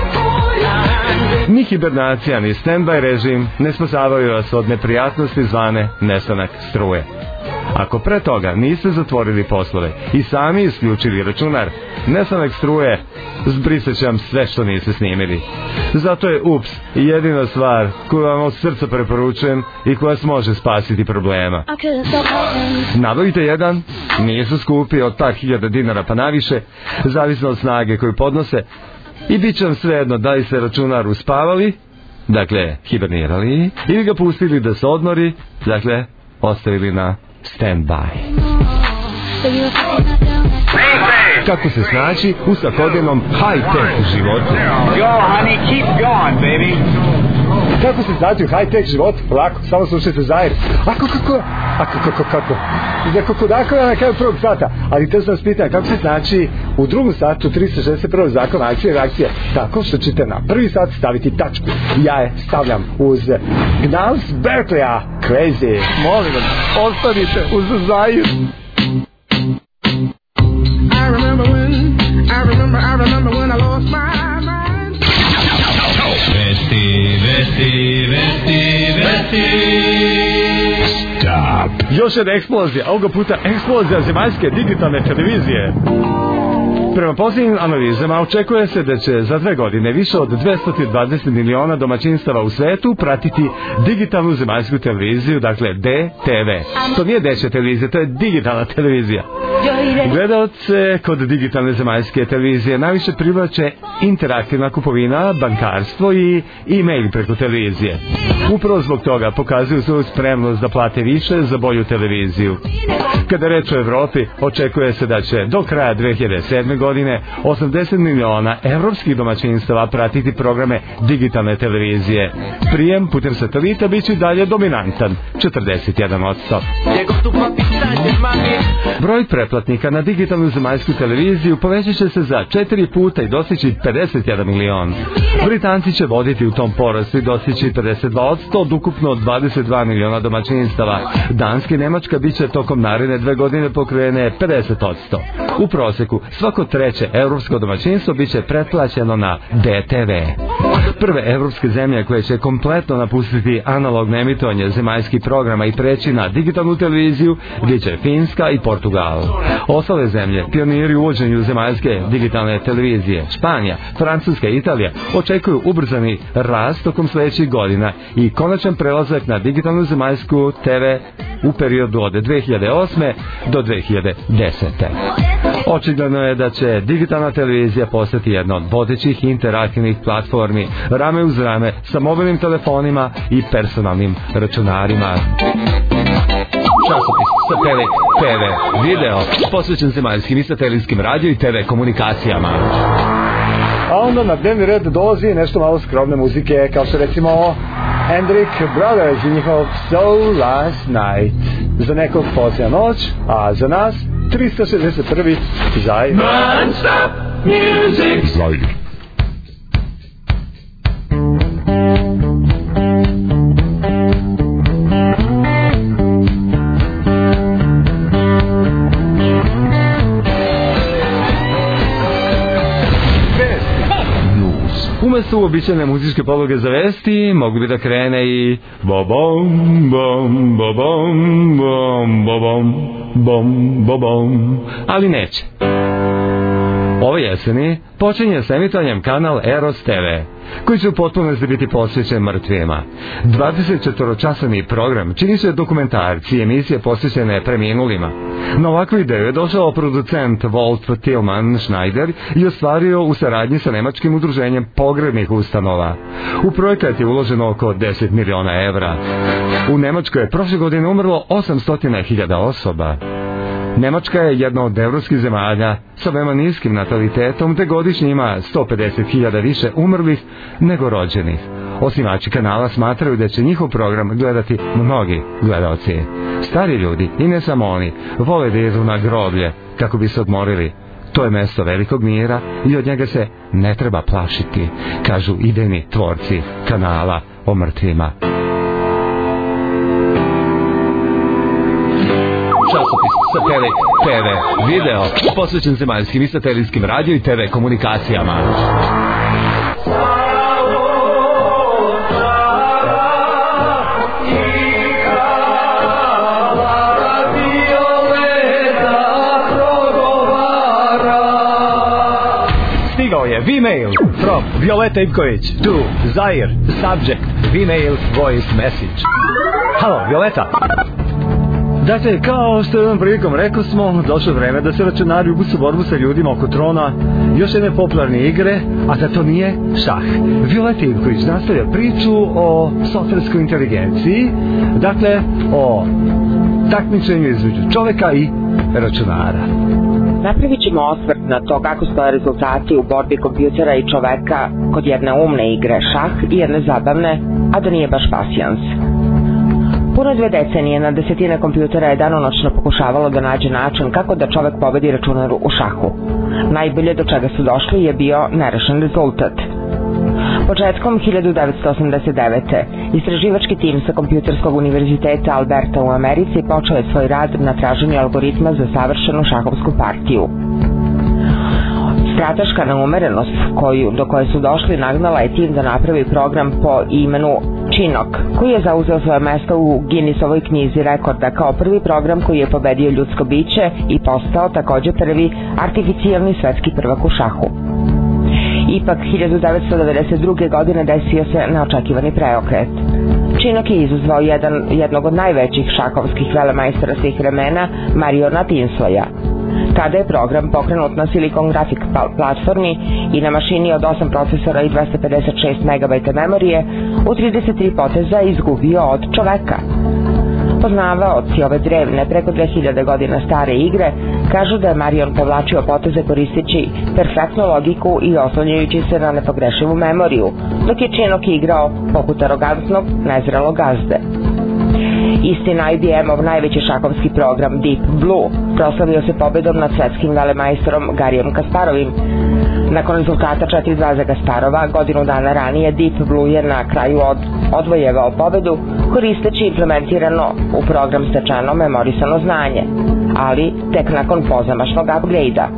Ni hibernacija, ni stand-by režim ne spasavaju vas od neprijatnosti zvane nestanak struje. Ako pre toga niste zatvorili poslove i sami isključili računar, nestanak struje zbrisat će vam sve što niste snimili. Zato je U P S jedina stvar koju vam od srca preporučujem i koja vas može spasiti problema. Nabavite jedan, nisu skupi od par hiljada dinara pa naviše, zavisno od snage koju podnose, i bit će vam svejedno da li ste računar uspavali, dakle hibernirali, ili ga pustili da se odmori, dakle ostavili na stand-by. Kako se snaći u svakodnevnom high-tech životu? Go, honey, keep going, baby. Kako se snaći u high-tech životu? Lako, samo slušajte Zaire. A kako, kako, a kako, kako, kako? Za kako dakle na kraju prvog sata, ali to sam vas pitao, kako se znači u drugom satu trista šezdeset prvi zakon akcije i reakcije, tako što ćete na prvi sat staviti tačku. Ja je stavljam uz Gnals Berkeleya, Crazy. Molim vas, ostanite uz Zaire. I remember when, I remember, I remember when I lost my mind. Vesti, vesti, vesti, vesti. Stop. Još jedna eksplozija, ovoga puta eksplozija zemaljske digitalne televizije. Prema posljednjim analizama očekuje se da će za dve godine više od dvesta dvadeset miliona domaćinstava u svetu pratiti digitalnu zemaljsku televiziju, dakle D T V. To nije dečja televizija, to je digitalna televizija. Gledaoce kod digitalne zemaljske televizije najviše privlače interaktivna kupovina, bankarstvo i e-mail preko televizije. Upravo zbog toga pokazuju svoju spremnost da plate više za bolju televiziju. Kada reč o Evropi, očekuje se da će do kraja dve hiljade sedme godine osamdeset miliona evropskih domaćinstava pratiti programe digitalne televizije. Prijem putem satelita biće dalje dominantan, četrdeset jedan posto. Broj pretplatnika na digitalnu zemaljsku televiziju povećat će se za četiri puta i dostići pedeset jedan milion. Britanci će voditi u tom porastu i dostići pedeset dva posto od ukupno dvadeset dva miliona domaćinstava. Danska i Nemačka biće tokom naredne dve godine pokrene pedeset posto. U proseku svako treće evropsko domaćinstvo biće pretplaćeno na D T V. Prve evropske zemlje koje će kompletno napustiti analogno emitovanje zemaljskih programa i preći na digitalnu televiziju biće Finska i Portugal. Ostale zemlje, pioniri u uvođenju zemaljske digitalne televizije, Španija, Francuska i Italija, očekuju ubrzani rast tokom sljedećih godina i konačan prelazak na digitalnu zemaljsku T V u periodu od dve hiljade osme do dve hiljade desete. Očigledno je da će digitalna televizija postati jedna od vodećih interaktivnih platformi rame uz rame sa mobilnim telefonima i personalnim računarima. Časopis sa T V, T V, video, posvećen zemaljskim i satelitskim radio i T V komunikacijama. A onda na dnevni red dolazi nešto malo skromne muzike, kao što recimo Hendrik Brothers i njihov So Last Night. Za nekog posljedna noć, a za nas trista šezdeset prvi Zaire. Non-stop music. Zaire. Umesto uobičajene muzičke podloge za vesti, mogu bi da krene i bom bom bom bom bom bom bom bom, ali neće. Ove jeseni počinje s emitovanjem kanal Eros T V, koji će u potpunosti biti posvećen mrtvima. dvadesetčetvoročasovni program čini se dokumentarci i emisije posvećene preminulima. Na ovakvu ideju je došao producent Wolf Tillman Schneider i ostvario u saradnji sa nemačkim udruženjem pogrebnih ustanova. U projekat je uloženo oko deset miliona evra. U Nemačkoj je prošle godine umrlo osamsto hiljada osoba. Nemačka je jedna od evropskih zemalja sa veoma niskim natalitetom, te godišnje ima sto pedeset hiljada više umrlih nego rođenih. Osnivači kanala smatraju da će njihov program gledati mnogi gledaoci. Stari ljudi, i ne samo oni, vole da jedu na groblje kako bi se odmorili. To je mesto velikog mira i od njega se ne treba plašiti, kažu idejni tvorci kanala o mrtvima. Časopis, satelit, te ve, video, posvećen zemaljskim i satelitskim radio i te ve komunikacijama. Stigao je V-mail from Violeta Ivković to Zaire, subject, V-mail voice message. Halo, Violeta. Dakle, kao što jednom prilikom rekao smo, došlo vreme da se računari ubusu borbu sa ljudima oko trona, još jedne popularne igre, a da to nije šah. Violeta Ivković nastavlja priču o softverskoj inteligenciji, dakle, o takmičenju između čoveka i računara. Napravit ćemo osvrt na to kako stoje rezultati u borbi kompjutera i čoveka kod jedne umne igre šah i jedne zabavne, a da nije baš pasijans. Puno dve decenije na desetine kompjutera je danonoćno pokušavalo da nađe način kako da čovek pobedi računaru u šahu. Najbolje do čega su došli je bio nerešen rezultat. Početkom hiljadu devetsto osamdeset devete. istraživački tim sa Kompjuterskog univerziteta Alberta u Americi počeo je svoj rad na traženju algoritma za savršenu šahovsku partiju. Strateška neumerenost koju, do koje su došli nagnala je tim da napravi program po imenu Chinook, koji je zauzeo svoje mesto u Guinnessovoj knjizi rekorda kao prvi program koji je pobedio ljudsko biće i postao takođe prvi artificijalni svetski prvak u šahu. Ipak, hiljadu devetsto devedeset druge. godine desio se neočekivani preokret. Chinook je izazvao jedan, jednog od najvećih šahovskih velemajstora svih vremena, Mariona Tinslaya. Tada je program pokrenut na Silicon Graphic platformi i na mašini od osam procesora i dvesta pedeset šest megabajta memorije u trideset tri poteza izgubio od čoveka. Poznavaoci ove drevne, preko dve hiljade godina stare igre, kažu da je Marion povlačio poteze koristeći perfektnu logiku i oslanjajući se na nepogrešivu memoriju, dok je Chinook igrao poput arogantnog, nezrelog gazde. Istina, I B M-ov najveći šahovski program Deep Blue proslavio se pobedom nad svetskim velemajstorom Garrijem Kasparovim. Nakon rezultata četiri dva za Kasparova, godinu dana ranije Deep Blue je na kraju od, odvojevao pobedu koristeći implementirano u program stečeno memorisano znanje, ali tek nakon pozamašnog upgrade-a.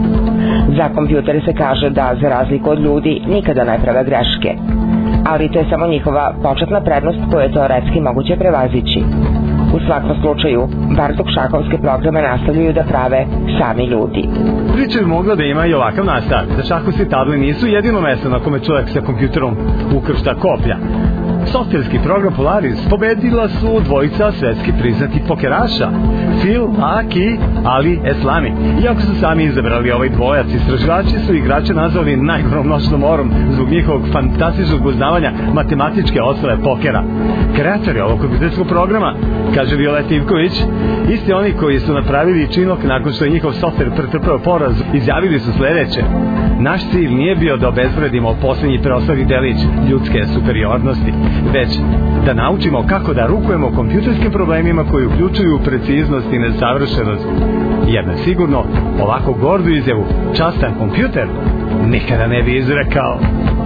Za kompjutere se kaže da, za razliku od ljudi, nikada ne prave greške, ali to je samo njihova početna prednost koju je teoretski moguće prevazići. U svakom slučaju, bar dok šahovske programe nastavljaju da prave sami ljudi. Priča bi mogla da ima i ovakav nastavak, da šahovske table nisu jedino mesto na kome čovjek sa kompjuterom ukršta koplja. Softverski program Polaris pobedila su dvojica svetski priznati pokeraša, Phil Ak i Ali Eslami. Iako su sami izabrali ovaj dvojac, istraživači su igrače nazvali najgorom noćnom morom zbog njihovog fantastičnog uznavanja matematičke osnove pokera. Kreatori ovog kompjuterskog programa, kaže Violeta Ivković, isti oni koji su napravili Chinook nakon što je njihov softver pretrpeo poraz, izjavili su sledeće: naš cilj nije bio da obezvredimo posljednji preostali delić ljudske superiornosti, već da naučimo kako da rukujemo kompjuterskim problemima koji uključuju preciznost i nesavršenost. Jer na sigurno ovako gordu izjavu častan kompjuter nikada ne bi izrekao.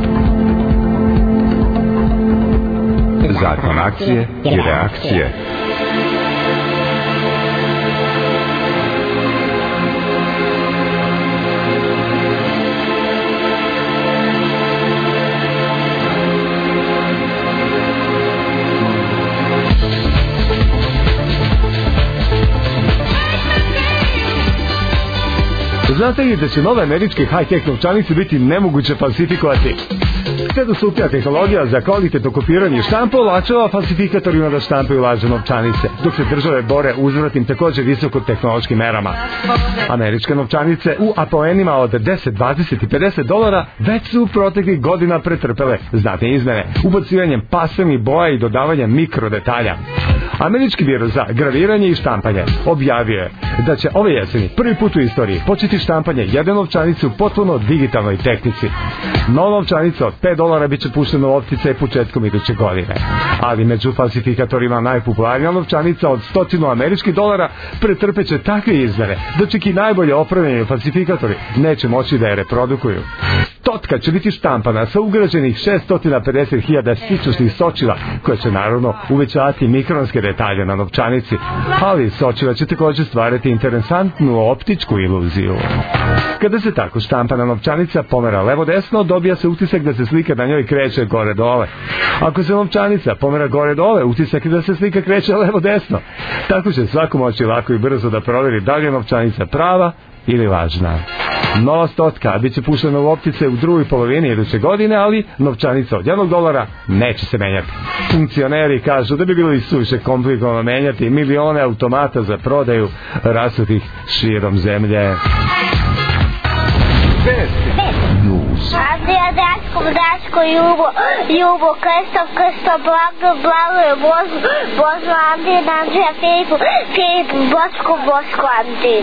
Zakon akcije i reakcije. Znate li da će nove američke high-tech novčanice biti nemoguće falsifikovati? Sve dostupnija tehnologija za kvalitetno kopiranje štampa olakšava falsifikatorima da štampaju lažne novčanice, dok se države bore uzvratim također visokotehnološkim merama. Američke novčanice u apoenima od deset, dvadeset i pedeset dolara već su proteklih godina pretrpele znatne izmene, ubacivanjem pastelnih boja i dodavanjem mikrodetalja. Američki biro za graviranje i štampanje objavio je da će ove jeseni prvi put u istoriji početi štampanje jedne novčanice u potpuno digitalnoj tehnici. Nova novčanica od pet dolara bit će puštena u opticaj početkom iduće godine. Ali među falsifikatorima najpopularnija novčanica od stotinu američkih dolara pretrpeće takve izmene da čak i najbolje opremljeni falsifikatori neće moći da je reprodukuju. Stotka će biti štampana sa ugrađenih šesto pedeset hiljada sićušnih sočiva koje će naravno uvećavati mikronske detalje na novčanici, ali sočiva će također stvarati interesantnu optičku iluziju. Kada se tako štampana novčanica pomera levo-desno, dobija se utisak da se slika na njoj kreće gore-dole. Ako se novčanica pomera gore-dole, utisak je da se slika kreće levo-desno. Tako će svako moći lako i brzo da provjeri da li je novčanica prava ili lažna. Nova stotka bit će puštena u optice u drugoj polovini iduće godine, ali novčanica od jednog dolara neće se menjati. Funkcioneri kažu da bi bilo i suviše komplikovano menjati milione automata za prodaju rasutih širom zemlje. Andrija, Daško, Daško, Ljubo, Ljubo, Krsto, Krsto, Blago, Blago, Božo, Božo, Andrija, Andrija, Filipu, Filip, Boško, Boško, Andrija.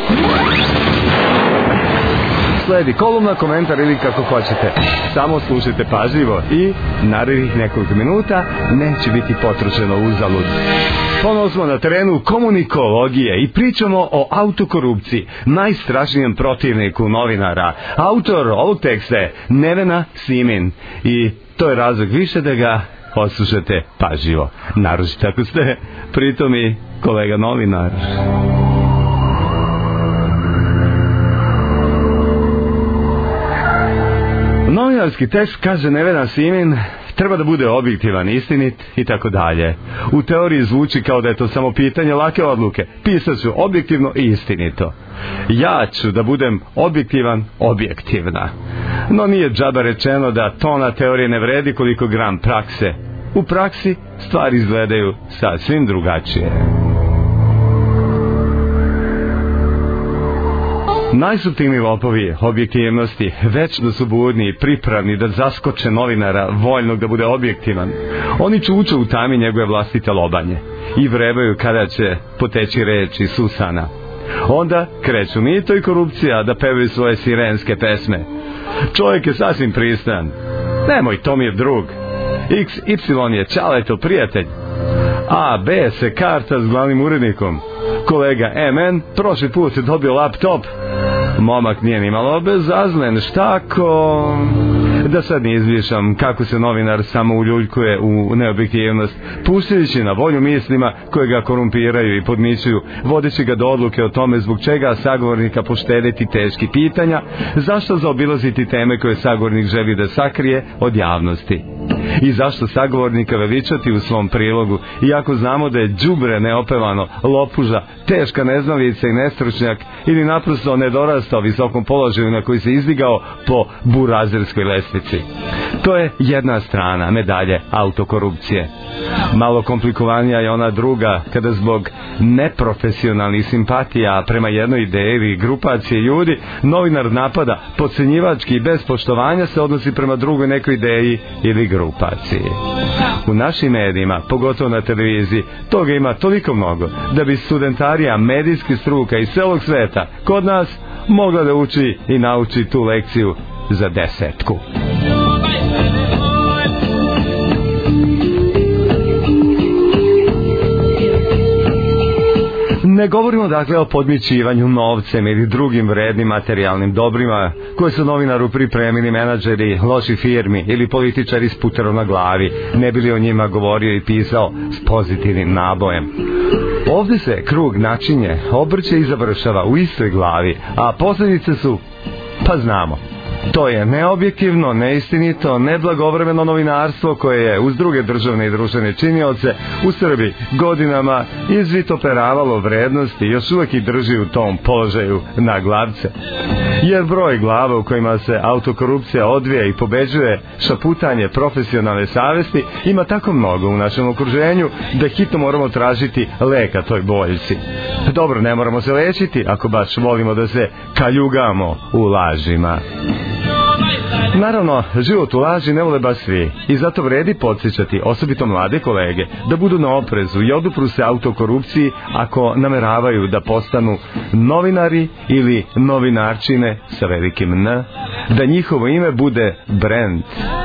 Sledi kolumna, komentar ili kako hoćete. Samo slušajte pažljivo i narednih nekoliko minuta neće biti potrošeno uzalud. Ponovno smo na terenu komunikologije i pričamo o autokorupciji, najstrašnijem protivniku novinara. Autor ovog teksta je Nevena Simin i to je razlog više da ga poslušate pažljivo. Naročito ako ste pritom i kolega novinar. Novinarski tekst, kaže Nevena Simin, treba da bude objektivan, istinit i tako dalje. U teoriji zvuči kao da je to samo pitanje lake odluke. Pisat ću objektivno i istinito. Ja ću da budem objektivan, objektivna. No nije džaba rečeno da tona teorije ne vredi koliko gram prakse. U praksi stvari izgledaju sasvim drugačije. Najsuptilniji lopovi objektivnosti večno su budni i pripravni da zaskoče novinara voljnog da bude objektivan. Oni čuču u tami njegove vlastite lobanje i vrebaju kada će poteći reči susana. Onda kreću mito i korupcija da pevaju svoje sirenske pesme. Čovjek je sasvim pristan. Nemoj, to mi je drug. X Y je Čaletov prijatelj. A B se karta s glavnim urednikom. Kolega M N prošli put je dobio laptop. Momak nije ni malo bezazlen, šta ako... Da sad ne izvišam kako se novinar samo uljuljkuje u neobjektivnost, puštajući na volju mislima koje ga korumpiraju i podmićuju, vodeći ga do odluke o tome zbog čega sagovornika poštedeti teški pitanja, zašto zaobilaziti teme koje sagovornik želi da sakrije od javnosti. I zašto sagovornika veličati u svom prilogu, iako znamo da je đubre neopevano, lopuža, teška neznalica i nestručnjak ili naprosto nedorastao visokom položaju na koji se izdigao po burazerskoj lestvici. To je jedna strana medalje autokorupcije. Malo komplikovanija je ona druga, kada zbog neprofesionalnih simpatija prema jednoj ideji ili grupacije ljudi, novinar napada podcenjivački i bez poštovanja se odnosi prema drugoj nekoj ideji ili grupaciji. U našim medijima, pogotovo na televiziji, toga ima toliko mnogo da bi studentarija medijskih struka iz celog sveta kod nas mogla da uči i nauči tu lekciju za desetku. Ne govorimo dakle o podmićivanju novcem ili drugim vrednim materijalnim dobrima koje su novinaru pripremili menadžeri loših firmi ili političari s puterom na glavi, ne bi li o njima govorio i pisao s pozitivnim nabojem. Ovdje se krug načinje obrće i završava u istoj glavi, a posljedice su, pa znamo. To je neobjektivno, neistinito, neblagovremeno novinarstvo koje je uz druge državne i društvene činioce u Srbiji godinama izvitoperavalo vrednosti i još uvijek ih drži u tom položaju na glavce. Jer broj glava u kojima se autokorupcija odvija i pobeđuje šaputanje profesionalne savesti ima tako mnogo u našem okruženju da hitno moramo tražiti leka toj boljci. Dobro, ne moramo se lečiti ako baš volimo da se kaljugamo u lažima. Naravno, život u laži ne vole baš svi i zato vredi podsjećati, osobito mlade kolege, da budu na oprezu i odupru se autokorupciji ako nameravaju da postanu novinari ili novinarčine sa velikim N, da njihovo ime bude brand.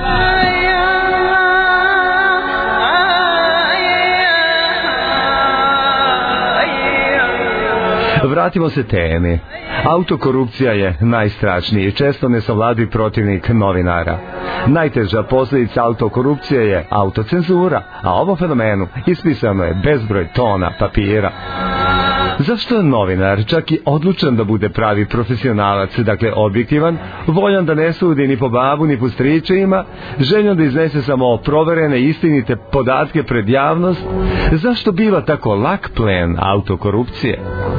Vratimo se temi. Autokorupcija je najstrašniji i često nesavladiv protivnik novinara. Najteža posljedica autokorupcije je autocenzura, a ovom fenomenu ispisano je bezbroj tona papira. Zašto je novinar, čak i odlučan da bude pravi profesionalac, dakle objektivan, voljan da ne sudi ni po babu ni po stričevima, željan da iznese samo proverene istinite podatke pred javnost, zašto biva tako lak plen autokorupcije?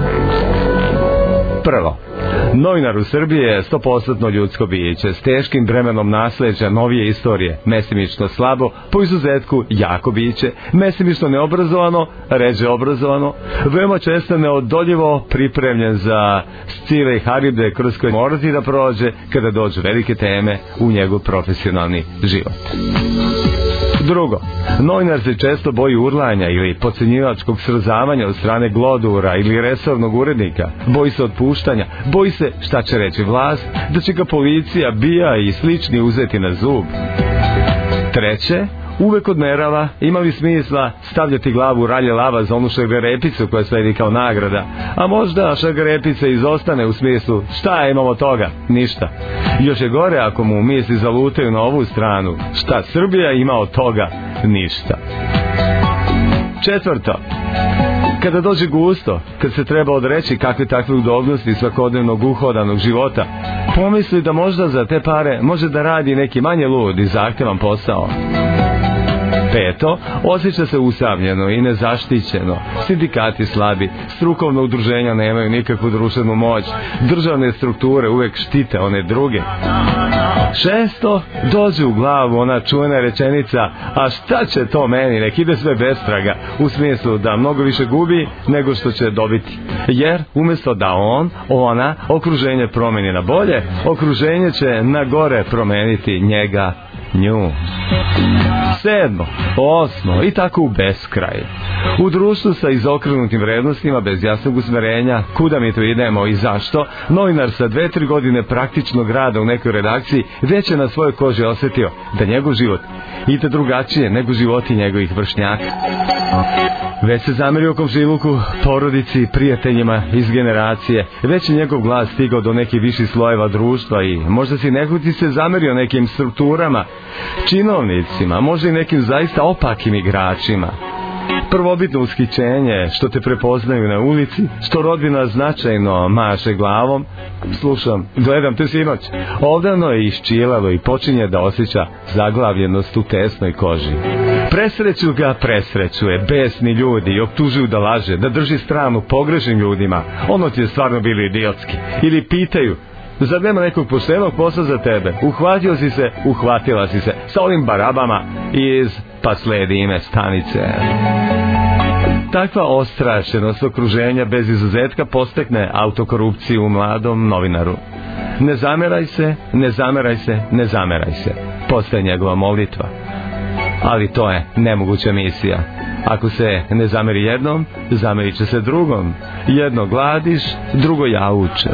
Prvo, novinar u Srbiji je sto posto ljudsko biće s teškim bremenom nasleđa novije istorije, mesimično slabo, po izuzetku jako biće, mesimično neobrazovano, ređe obrazovano, veoma često neodoljivo pripremljen za scile i haribe kroz koje morati da prođe kada dođu velike teme u njegov profesionalni život. Drugo, novinar se često boji urlanja ili podcenjivačkog srozavanja od strane glodura ili resornog urednika, boji se otpuštanja, boji se šta će reći vlast, da će ga policija, bija i slični uzeti na zub. Treće, uvek odmerava ima li smisla stavljati glavu u ralje lava za onu šargarepicu koja sledi kao nagrada, a možda šargarepica izostane u smislu šta imamo toga, ništa. Još je gore ako mu misli zalutaju na ovu stranu, šta Srbija ima od toga, ništa. Četvrto, kada dođe gusto, kad se treba odreći kakve takve udobnosti svakodnevnog uhodanog života, pomisli da možda za te pare može da radi neki manje lud i zahtevan posao. Peto, osjeća se usamljeno i nezaštićeno. Sindikati slabi, strukovna udruženja nemaju nikakvu društvenu moć, državne strukture uvek štite one druge. Šesto, dođe u glavu ona čuvena rečenica, a šta će to meni, nek ide sve bestraga, u smislu da mnogo više gubi nego što će dobiti. Jer umjesto da on, ona, okruženje promeni na bolje, okruženje će na gore promeniti njega, nju. Sedmo, osmo i tako u beskraj. U društvu sa izokrenutim vrednostima, bez jasnog usmerenja, kuda mi to idemo i zašto, novinar sa dve, tri godine praktičnog rada u nekoj redakciji već je na svojoj koži osjetio da njegov život ide drugačije nego životi njegovih vršnjaka. Već se zamerio komšiluku, porodici, prijateljima iz generacije, već je njegov glas stigao do nekih viših slojeva društva i možda si nehoći se zamerio nekim strukturama, činovnicima, možda i nekim zaista opakim igračima. Prvobitno ushićenje, što te prepoznaju na ulici, što rodbina značajno maše glavom. Slušam, gledam te sinoć. Ovdano je iščilalo i počinje da osjeća zaglavljenost u tesnoj koži. Presreću ga, presreću je, besni ljudi i optužuju da laže, da drži stranu pogrešnim ljudima. Ono ti je stvarno bili idiotski. Ili pitaju, zar nema nekog poštenog posla za tebe? Uhvatio si se, uhvatila si se, sa ovim barabama iz pa sledi ime stanice. Takva ostrašenost okruženja bez izuzetka postekne autokorupciju u mladom novinaru. Ne zameraj se, ne zameraj se, ne zameraj se. Postaje njegova molitva. Ali to je nemoguća misija. Ako se ne zameri jednom, zamerit će se drugom. Jedno gladiš, drugo jauče.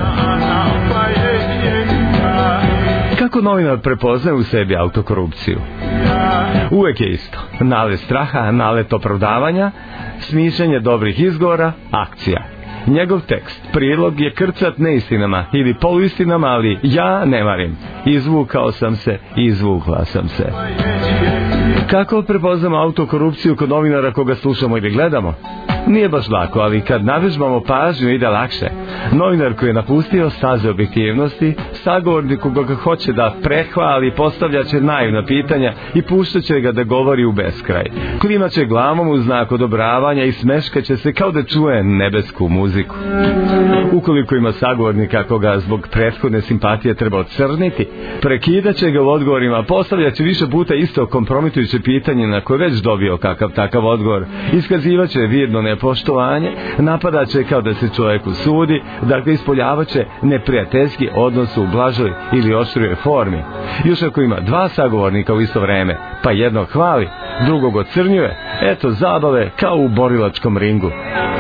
Kako novinar prepoznaje u sebi autokorupciju? Uvek je isto. Nalet straha, nalet opravdavanja, smišljanje dobrih izgovora, akcija. Njegov tekst, prilog je krcat neistinama ili poluistinama, ali ja ne marim. Izvukao sam se, izvukla sam se. Kako prepoznamo autokorupciju kod novinara koga slušamo ili gledamo? Nije baš lako, ali kad navežbamo pažnju ide lakše. Novinar koji je napustio staze objektivnosti, sagovornik koga ga hoće da prehvali, postavlja će naivna pitanja i puštat će ga da govori u beskraj. Klimat će glavom u znak odobravanja i smeškaće se kao da čuje nebesku muziku. Ukoliko ima sagovornika koga zbog prethodne simpatije treba ocrniti, prekidat će ga u odgovorima, postavlja će više puta isto kompromitujuće pitanje na koje već dobio kakav takav odgovor, iskazivat će vidno nepoznavanje nepoštovanje, napadaće kao da se čovjeku sudi, dakle ispoljavaće neprijateljski odnos u blažoj ili oštrijoj formi. Još ako ima dva sagovornika u isto vreme, pa jednog hvali, drugog ocrnjuje, eto zabave kao u borilačkom ringu.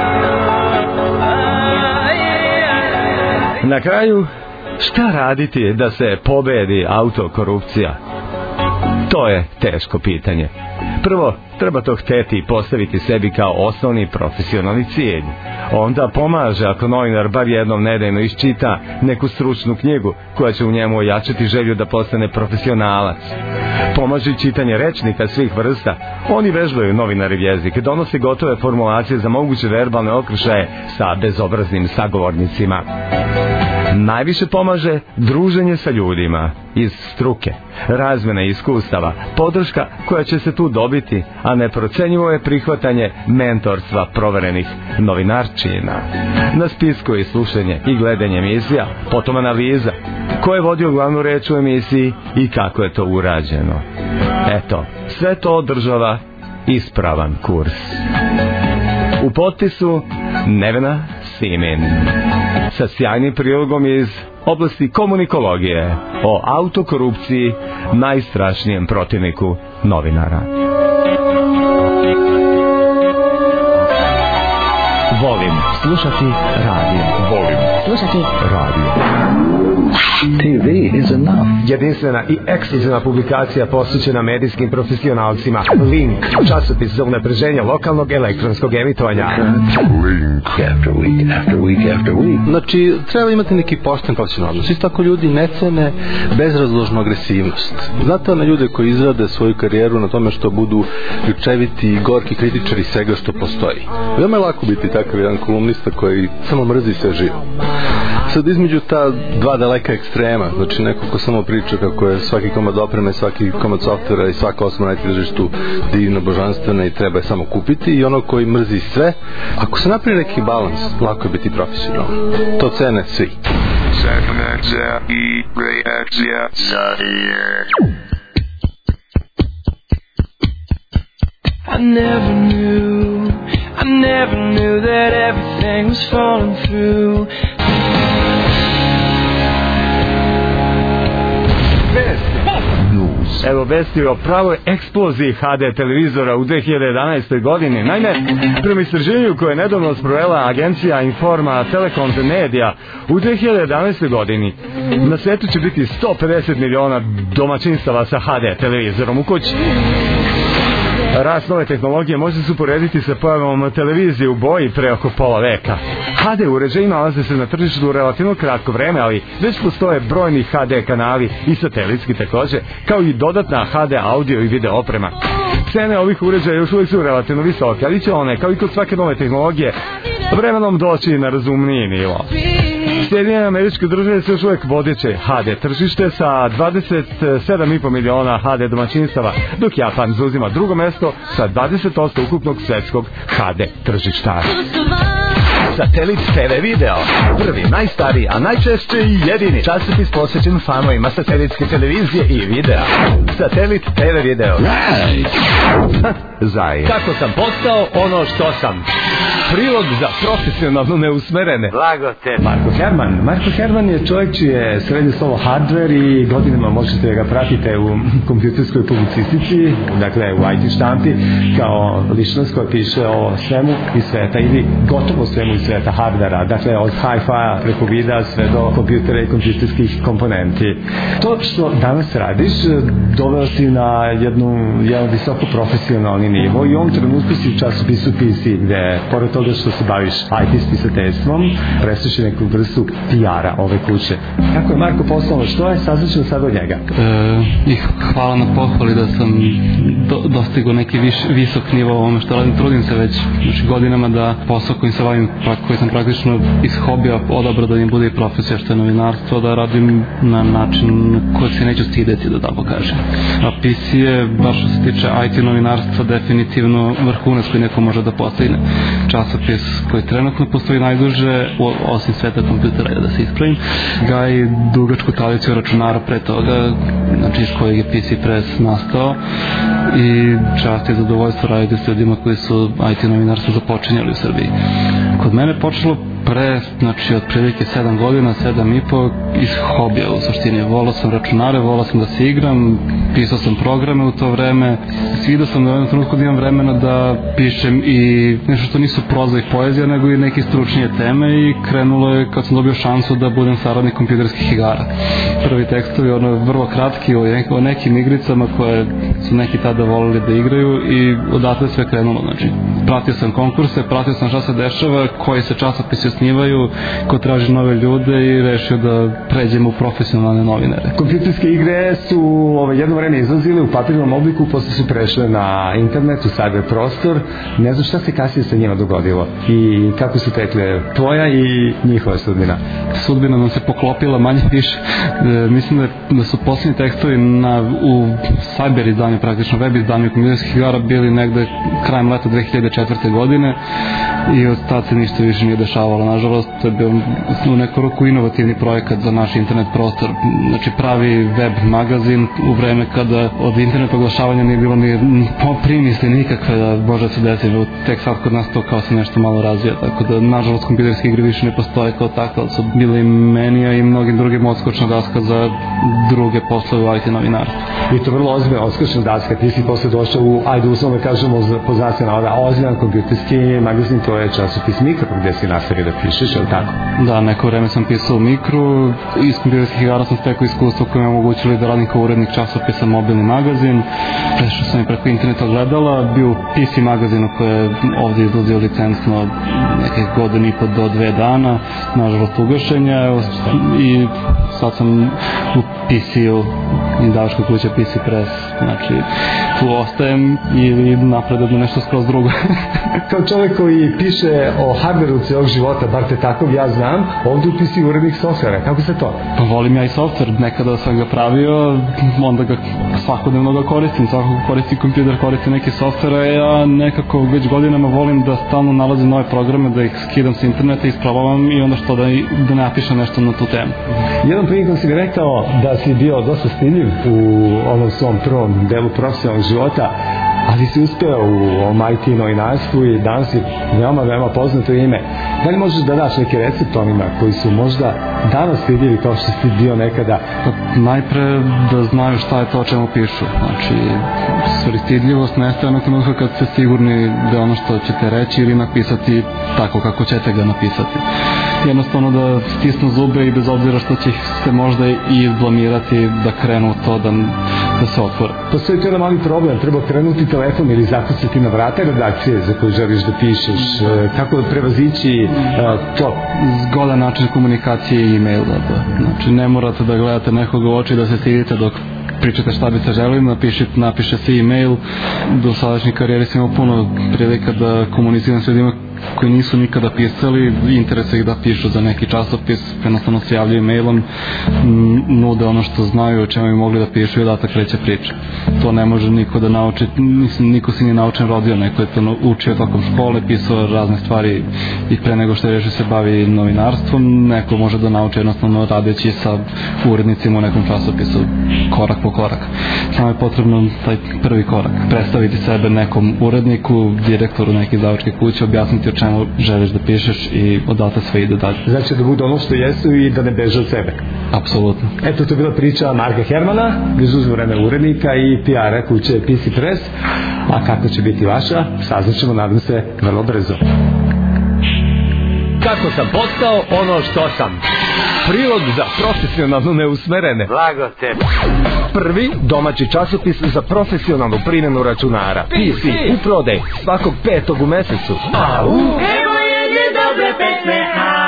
Na kraju, šta raditi da se pobedi autokorupcija? To je teško pitanje. Prvo, treba to hteti i postaviti sebi kao osnovni profesionalni cilj. Onda pomaže ako novinar bar jednom nedeljno iščita neku stručnu knjigu koja će u njemu ojačati želju da postane profesionalac. Pomaže čitanje rečnika svih vrsta. Oni vežbaju novinari jezik, donose gotove formulacije za moguće verbalne okršaje sa bezobraznim sagovornicima. Najviše pomaže druženje sa ljudima iz struke, razmjena iskustava, podrška koja će se tu dobiti, a neprocenjivo je prihvatanje mentorstva proverenih novinarčina. Na spisku je slušanje i gledanje emisija, potom analiza, ko je vodio glavnu reč u emisiji i kako je to urađeno. Eto, sve to održava ispravan kurs. U potpisu Nevena Simin, sa sjajnim prilogom iz oblasti komunikologije o autokorupciji, najstrašnijem protivniku novinara. Volim slušati radio. Volim slušati radio. T V is enough. Jedinstvena i ekskluzivna publikacija posvećena medijskim profesionalcima. Link, časopis za unapređenje lokalnog elektronskog emitovanja. Link. After week, after week, after week. Znači, treba imati neki pošten profesionalnost. Isto tako ljudi ne cene bezrazložnu agresivnost. Znate na ljude koji izrade svoju karijeru na tome što budu ljučeviti i gorki kritičari svega što postoji. Veoma je lako biti takav jedan kolumnista koji samo mrzi sve živo. Sad između ta dva daleka ekstrema, znači neko ko samo priča kako je svaki komad opreme, svaki komad softvera i svaka osma na tržištu divna, božanstvena i treba je samo kupiti, i ono koji mrzi sve, ako se napravi neki balans, lako je biti profesionalan. To cene svi. Sekvencija i reakcija Zadije. I never knew, I never knew that everything was falling through. Evo vesti o pravoj eksploziji ha de televizora u dve hiljade jedanaestoj godini. Naime, prema istraživanju koje je nedavno sprovela agencija Informa Telekom Media, u dve hiljade jedanaestoj godini na svetu će biti sto pedeset miliona domaćinstava sa ha de televizorom u kući. Rast nove tehnologije može se uporediti sa pojavom televizije u boji pre oko pola veka. ha de uređaji nalaze se na tržištu u relativno kratko vreme, ali već postoje brojni ha de kanali i satelitski takođe, kao i dodatna ha de audio i video oprema. Cene ovih uređaja još uvijek su relativno visoke, ali će one, kao i kod svake nove tehnologije, vremenom doći na razumniji nivo. Sjedinjene Američke Države su još uvijek vodeće ha de tržište sa dvadeset sedam i po miliona ha de domaćinstava, dok Japan zauzima drugo mesto sa dvadeset posto ukupnog svetskog ha de tržišta. Satelit te ve video, prvi, najstariji, a najčešće i jedini časopis posvećen fanovima satelitske televizije i videa. Satelit te ve video. Right. Zaj. Kako sam postao ono što sam. Prilog za profesionalno neusmerene. Blago te. Marko Herman. Marko Herman je čovjek čiji je srednje slovo hardware i godinama možete ga pratite u kompjuterskoj publicistici, dakle u i te štampi, kao ličnost koja piše o svemu iz sveta ili gotovo svemu iz sveta hardvera, dakle od hi-fi preko videa sve do kompjutera i kompjuterskih komponenti. To što danas radiš doveo si na jednu, jedan visoko profesionalni nivo i u ovom trenutku si u časopisu P C, gde pored toga što se baviš i te spisateljstvom, predstavljaš neku vrstu P R-a ove kuće. Kako je Marko poslao, što je saznačeno sad od njega? E, I hvala na pohvali da sam do, dostigao neki viš, visok nivo o ovome što radim. Trudim se već znači, godinama da posao kojim se bavim, koji sam praktično iz hobija odabrao da mi bude i profesija što je novinarstvo, da radim na način koji se neću stideti, da tako kažem. A P C je, baš što se tiče i te novinarstva, definitivno vrhunac koji neko može da postigne. Časopis koji trenutno postoji najduže, osim sveta kompjutera, da se ispravim, gaji dugačku tradiciju računara pre toga, znači iz kojeg je P C Press nastao. i čast je zadovoljstvo raditi s ljudima koji su I T novinarstvo započinjali u Srbiji. Kod mene počelo pre, znači otprilike sedam godina, sedam i po, iz hobija u suštini. Volao sam računare, volao sam da se igram, pisao sam programe u to vreme. Svidio sam da u jednom trenutku da imam vremena da pišem i nešto što nisu proza i poezija, nego i neke stručnije teme i krenulo je kad sam dobio šansu da budem saradnik kompjuterskih igara. Prvi tekstovi, ono, vrlo kratki o, o nekim igricama koje su neki tada volili da igraju i odatle sve krenulo. Znači, pratio sam konkurse, pratio sam šta se dešava, koji se časopisi osnivaju, ko traži nove ljude i rešio da pređemo u profesionalne novinare. Kompjuterske igre su ovaj, jedno vreme izlazile u papirnom obliku, posle su prešle na internet, u cyber prostor. Ne znam šta se kasnije sa njima dogodilo i kako su tekle tvoja i njihova sudbina. Sudbina nam se poklopila manje više. E, mislim da, da su posljednji tekstovi na, u cyber izdanju, praktično web izdanju kompjuterskih igara bili negde krajem leta dve hiljade četvrte. godine i od tad se ništa više nije dešavalo. Nažalost, to je bio u neku ruku inovativni projekat za naš internet prostor. Znači, pravi web magazin u vreme kada od internet oglašavanja nije bilo ni primisli nikakve da može se desiti. Tek sad kod nas to kao se nešto malo razvija. Tako da, nažalost, kompjuterske igre više ne postoje kao takve, ali su bili menija i mnogim drugim odskočna daska za druge poslove u I T novinarstvu. I to vrlo ozbiljna odskočna daska. Ti si posle došao u, ajde uslovno kažemo, po znacima navoda, ozbiljan kompjuterski magazin, to je časopis Mikro, gde si nastavio da pišeš, je li tako? Da, neko vreme sam pisao u Mikru, iz kompjuterskih igara sam stekao iskustvo koje mi omogućili da radim kao urednik časopisa Mobilni magazin, prešao sam i preko interneta gledala, bio u P C magazinu koje je ovdje izlazio licencno nekih godin i po do dve dana, nažalost ugašenja, i sad sam u P C-u, izdavačka kuća P C Press, znači tu ostajem i napredujem na nešto skroz drugo. Kao čovjek koji piše o hardveru cijelog života, bar te takvog ja znam, ovdje ti si urednik softvera, kako se to? Pa volim ja i softver, nekada sam ga pravio, onda ga svakodnevno ga koristim, svakog koristi kompjuter, koristi neke softvere, ja nekako već godinama volim da stalno nalazim nove programe, da ih skidam sa interneta, isprobavam i onda što da, da napišem nešto na tu temu. Jedan prilikom si mi rekao da si bio dosta stidljiv u onom svom prvom delu profesionalnog života, ali si uspeo u ovom I T novinarstvu i danas je veoma, veoma poznato ime. Da li možeš da daš neki recept onima koji su možda danas stidljivi kao što si bio nekada? Pa, najpre da znaju šta je to o čemu pišu. Znači, stidljivost nestaje onog trenutka kad ste sigurni da ono što ćete reći ili napisati tako kako ćete ga napisati. Jednostavno da stisnu zube i bez obzira što će se možda i izblamirati da krenu to da, da se otvore. Postoji to jedan mali problem, treba krenuti telefon ili zakucati na vrata redakcije za koju želiš da pišeš, kako da prevazići uh, to? Zgodan način komunikacije i e-mail, da. Znači ne morate da gledate nekoga u oči da se stidite dok pričate šta bi se želili, napišite, napiše se e-mail. Do sadašnje karijere sam imao puno prilika da komuniciram s ljudima koji nisu nikada pisali, interese ih da pišu za neki časopis, jednostavno se javljaju mailom, nude ono što znaju, o čemu bi mogli da pišu i odatak kreće priča. To ne može niko da nauči, mislim, niko si nije naučen rodio, neko je to učio tokom škole, pisao razne stvari i pre nego što je rešio se bavi novinarstvom, neko može da nauči jednostavno radeći sa urednicima u nekom časopisu, korak po korak. Samo je potrebno taj prvi korak, predstaviti sebe nekom uredniku, direktoru neke izdavačke kuće, objasniti o čemu želiš da pišeš i odatle sve ide dalje. Znači da bude ono što jesu i da ne beže od sebe. Apsolutno. Eto, to je bila priča Marka Hermana, iz vreme urednika i P R-a kuće P C Press. A kako će biti vaša, saznaćemo, nadam se, vrlo brzo. Kako sam postao ono što sam. Prilog za profesionalno neusmerene. Blago tebi. Prvi domaći časopis za profesionalnu primjenu računara. P C u prodaj svakog petog u mesecu. Au! Evo jedne dobre pesme, a...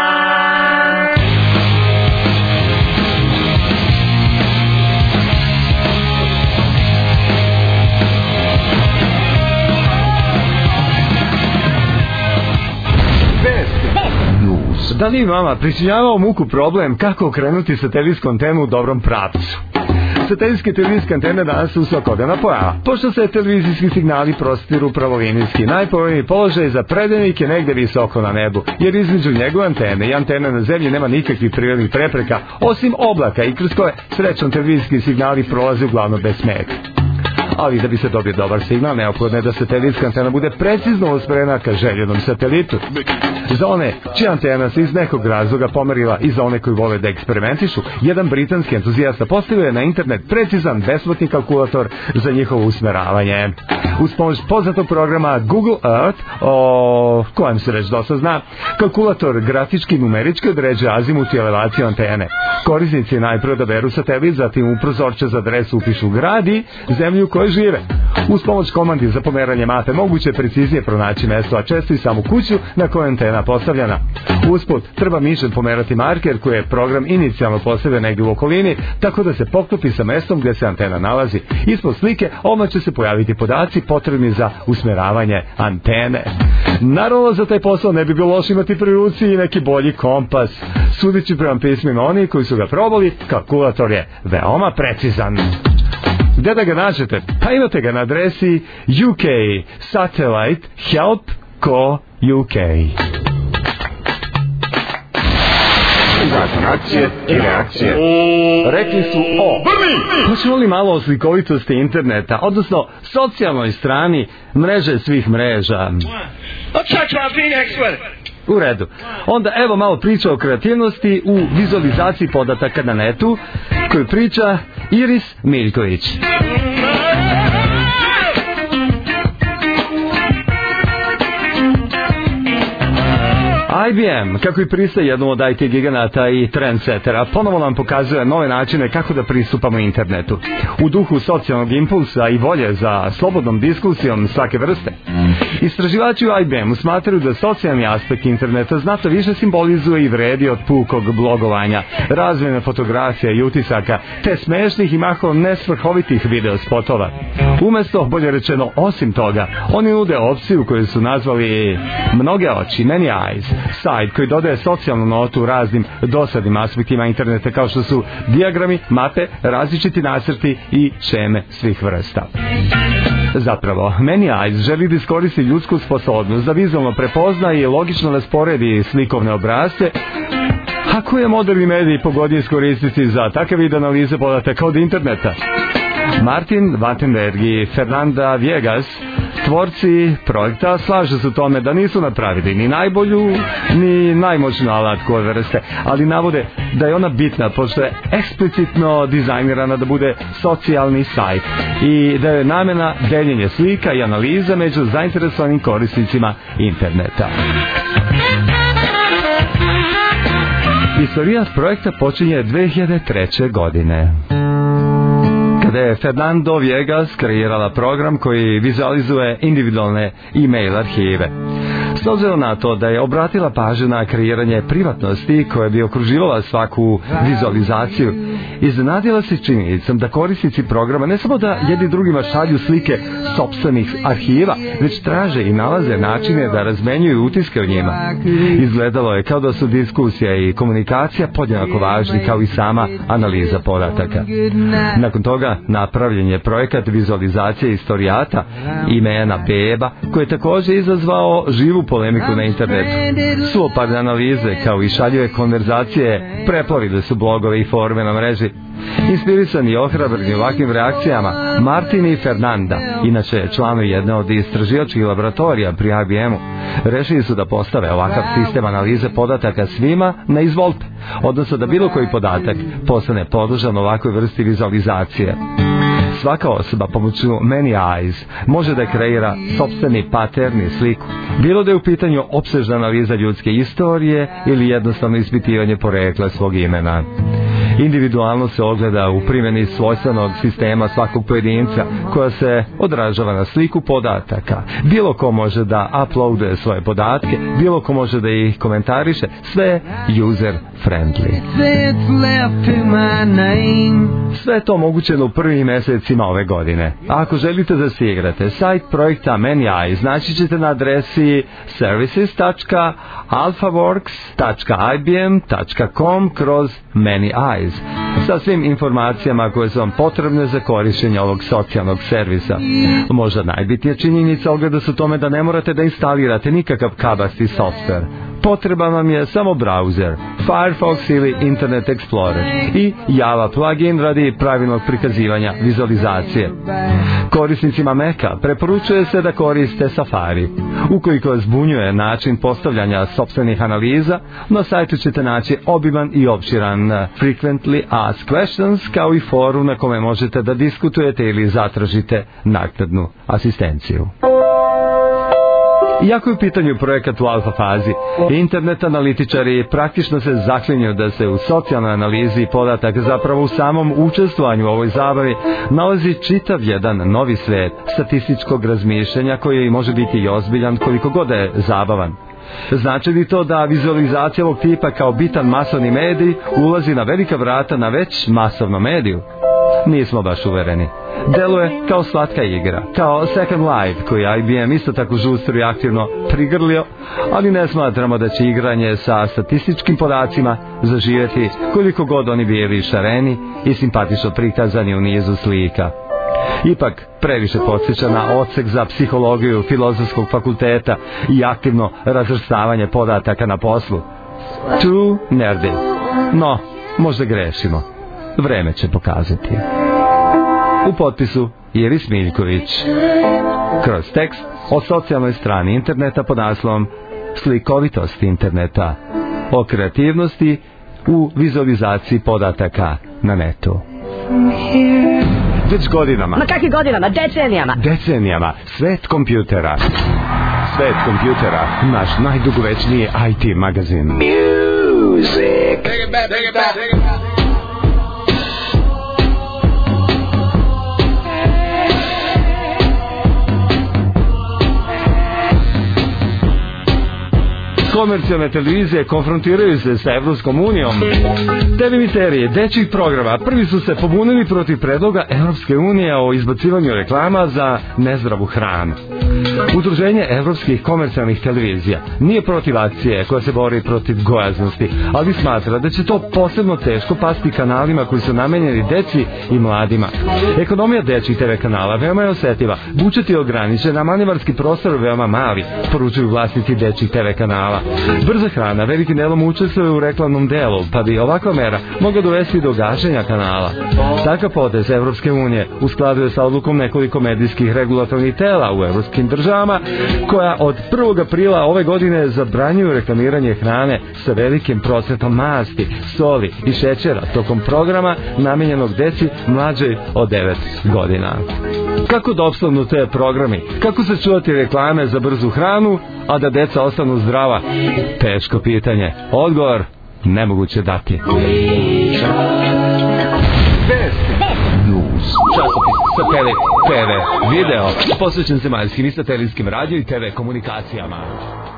Da li vama pričinjavao muku problem kako okrenuti satelitsku antenu u dobrom pravcu? Satelitske televizijske antene danas su svakodnevna pojava. Pošto se televizijski signali prostiru pravolinijski, najpovoljniji položaj za predajnik je negde visoko na nebu, jer između njegove antene i antene na zemlji nema nikakvih prirodnih prepreka, osim oblaka i kroz koje srećom televizijski signali prolaze uglavnom bez smeka. ali da bi se dobio dobar signal, neophodno je da satelitska antena bude precizno usmerena ka željenom satelitu. Za one čija antena se iz nekog razloga pomerila i za one koji vole da eksperimentišu, jedan britanski entuzijasta postavio je na internet precizan besplatni kalkulator za njihovo usmeravanje. Uz pomoć poznatog programa Google Earth, o kojem se već dosta zna, kalkulator grafički i numerički određuje azimut i elevaciju antene. Korisnici najprve odaberu satelit, zatim u prozorče za adresu upišu grad i zemlju u kojoj žive. Uz pomoć komandi za pomeranje mape moguće je preciznije pronaći mesto, a često i samu kuću na kojoj je antena postavljena. Usput, treba mišem pomerati marker koji je program inicijalno postavio negdje u okolini, tako da se poklopi sa mestom gdje se antena nalazi. Ispod slike odmah će se pojaviti podaci potrebni za usmeravanje antene. Naravno, za taj posao ne bi bilo loše imati pri ruci i neki bolji kompas. Sudeći prema pismima oni koji su ga probali, kalkulator je veoma precizan. Gde da ga nađete? Pa imate ga na adresi U K Satellite Help Co U K. Zakon akcije i reakcije. Rekli su o Hoćemo li malo o slikovitosti interneta, odnosno socijalnoj strani mreže svih mreža? U redu. Onda evo malo priča o kreativnosti u vizualizaciji podataka na netu, koju priča Iris Miljković. I B M, kako i pristaje jednom od I T giganata i trendsetera, ponovo nam pokazuje nove načine kako da pristupamo internetu. U duhu socijalnog impulsa i volje za slobodnom diskusijom svake vrste. Istraživači u I B M-u smatraju da socijalni aspekt interneta znatno više simbolizuje i vredi od pukog blogovanja, razmjene fotografija i utisaka, te smešnih i mahom nesvrhovitih video spotova. Umesto, bolje rečeno, osim toga, oni nude opciju koju su nazvali mnoge oči, many eyes, sajt koji dodaje socijalnu notu raznim dosadnim aspektima interneta kao što su dijagrami, mape, različiti nacrti i šeme svih vrsta. Zapravo, Many Eyes želi da iskoristi ljudsku sposobnost da vizualno prepozna i logično rasporedi slikovne obrazce, a koje moderni mediji pogodni iskoristiti za takav vid analize podataka od interneta. Martin Vandenberg i Fernanda Viegas, tvorci projekta, slažu se u tome da nisu napravili ni najbolju ni najmoćniju alatku ove vrste, ali navode da je ona bitna pošto je eksplicitno dizajnirana da bude socijalni sajt i da je namjena deljenje slika i analiza među zainteresovanim korisnicima interneta. Istorija projekta počinje dve hiljade treće. godine. Kada je Fernando Viegas kreirala program koji vizualizuje individualne e-mail arhive. S obzirom na to da je obratila pažnju na kreiranje privatnosti koja bi okruživala svaku vizualizaciju, iznenadila se činjenicom da korisnici programa ne samo da jedni drugima šalju slike sopstvenih arhiva, već traže i nalaze načine da razmenjuju utiske o njima. Izgledalo je kao da su diskusija i komunikacija podjednako važni kao i sama analiza podataka. Nakon toga napravljen je projekat vizualizacije istorijata imena beba, koji je također izazvao živu polemiku na internetu. Suoparne analize kao i šaljive konverzacije preplavile su blogove i forume na mreži. Inspirisani i ohrabreni ovakvim reakcijama, Martin i Fernanda, inače članovi jedne od istraživačkih laboratorija pri I B M-u, rešili su da postave ovakav sistem analize podataka svima na izvolte, odnosno da bilo koji podatak postane podložan ovakvoj vrsti vizualizacije. Svaka osoba pomoću Many Eyes može da kreira sopstveni pattern i sliku, bilo da je u pitanju opsežna analiza ljudske istorije ili jednostavno ispitivanje porekla svog imena. Individualno se ogleda u primjeni svojstvenog sistema svakog pojedinca koja se odražava na sliku podataka. Bilo ko može da uploaduje svoje podatke, bilo ko može da ih komentariše, sve je user friendly. Sve je to omogućeno u prvim mjesecima ove godine. A ako želite da se igrate, sajt projekta Many Eyes naći ćete na adresi services dot alphaworks dot i b m dot com kroz Many Eyes sa svim informacijama koje su vam potrebne za korištenje ovog socijalnog servisa. Možda najbitnija činjenica ogleda se u tome da ne morate da instalirate nikakav kabasti software. Potreban vam je samo browser, Firefox ili Internet Explorer i Java plugin radi pravilnog prikazivanja vizualizacije. Korisnicima Maca preporučuje se da koriste Safari. Ukoliko zbunjuje način postavljanja sopstvenih analiza, na sajtu ćete naći obiman i opširan Frequently Asked Questions, kao i forum na kome možete da diskutujete ili zatražite naknadnu asistenciju. Iako je u pitanju projekat u alfa fazi, internet analitičari praktično se zaklinju da se u socijalnoj analizi podataka, zapravo u samom učestvovanju u ovoj zabavi, nalazi čitav jedan novi svet statističkog razmišljanja koji može biti i ozbiljan koliko god je zabavan. Znači li to da vizualizacija ovog tipa kao bitan masovni medij ulazi na velika vrata na već masovnom mediju? Nismo baš uvereni. Deluje kao slatka igra, kao Second Life, koji I B M isto tako žustro i aktivno prigrlio, ali ne smatramo da će igranje sa statističkim podacima zaživjeti koliko god oni bili šareni i simpatično prikazani u nizu slika. Ipak previše podsjeća na odsek za psihologiju Filozofskog fakulteta i aktivno razvrstavanje podataka na poslu. True nerdy. No, možda grešimo. Vreme će pokazati. U potpisu Iris Miljković. Kroz tekst o socijalnoj strani interneta pod naslovom Slikovitost interneta. O kreativnosti u vizualizaciji podataka na netu. Već godinama. Ma kakvi godinama? Decenijama. Decenijama. Svet kompjutera. Svet kompjutera. Naš najdugovečniji I T magazin. Music. Take it back, take it back, take it back. Komercijalne televizije konfrontiraju se sa Evropskom unijom. Televiserije dečjih programa prvi su se pobunili protiv predloga Evropske unije o izbacivanju reklama za nezdravu hranu. Udruženje evropskih komercijalnih televizija nije protiv akcije koja se bori protiv gojaznosti, ali smatra da će to posebno teško pasti kanalima koji su namenjeni deci i mladima. Ekonomija dečjih T V kanala veoma je osetljiva, budžet je ograničen, a manevarski prostor veoma mali, poručuju vlasnici dečjih T V kanala. Brza hrana velikim delom učestvuje u reklamnom delu, pa bi ovakva mera mogla dovesti do gašenja kanala. Takav potez Evropske unije u skladu je sa odlukom nekoliko medijskih regulatornih tela u evropskim državama, koja od prvog aprila ove godine zabranjuju reklamiranje hrane sa velikim procentom masti, soli i šećera tokom programa namenjenog deci mlađoj od devet godina. Kako da opstavnu te programi? Kako se čuvati reklame za brzu hranu, a da deca ostanu zdrava? Teško pitanje. Odgovor nemoguće dati. Vesti, news, časopis, satelit, T V, video, posvećen zemaljskim i satelitskim radio i T V komunikacijama.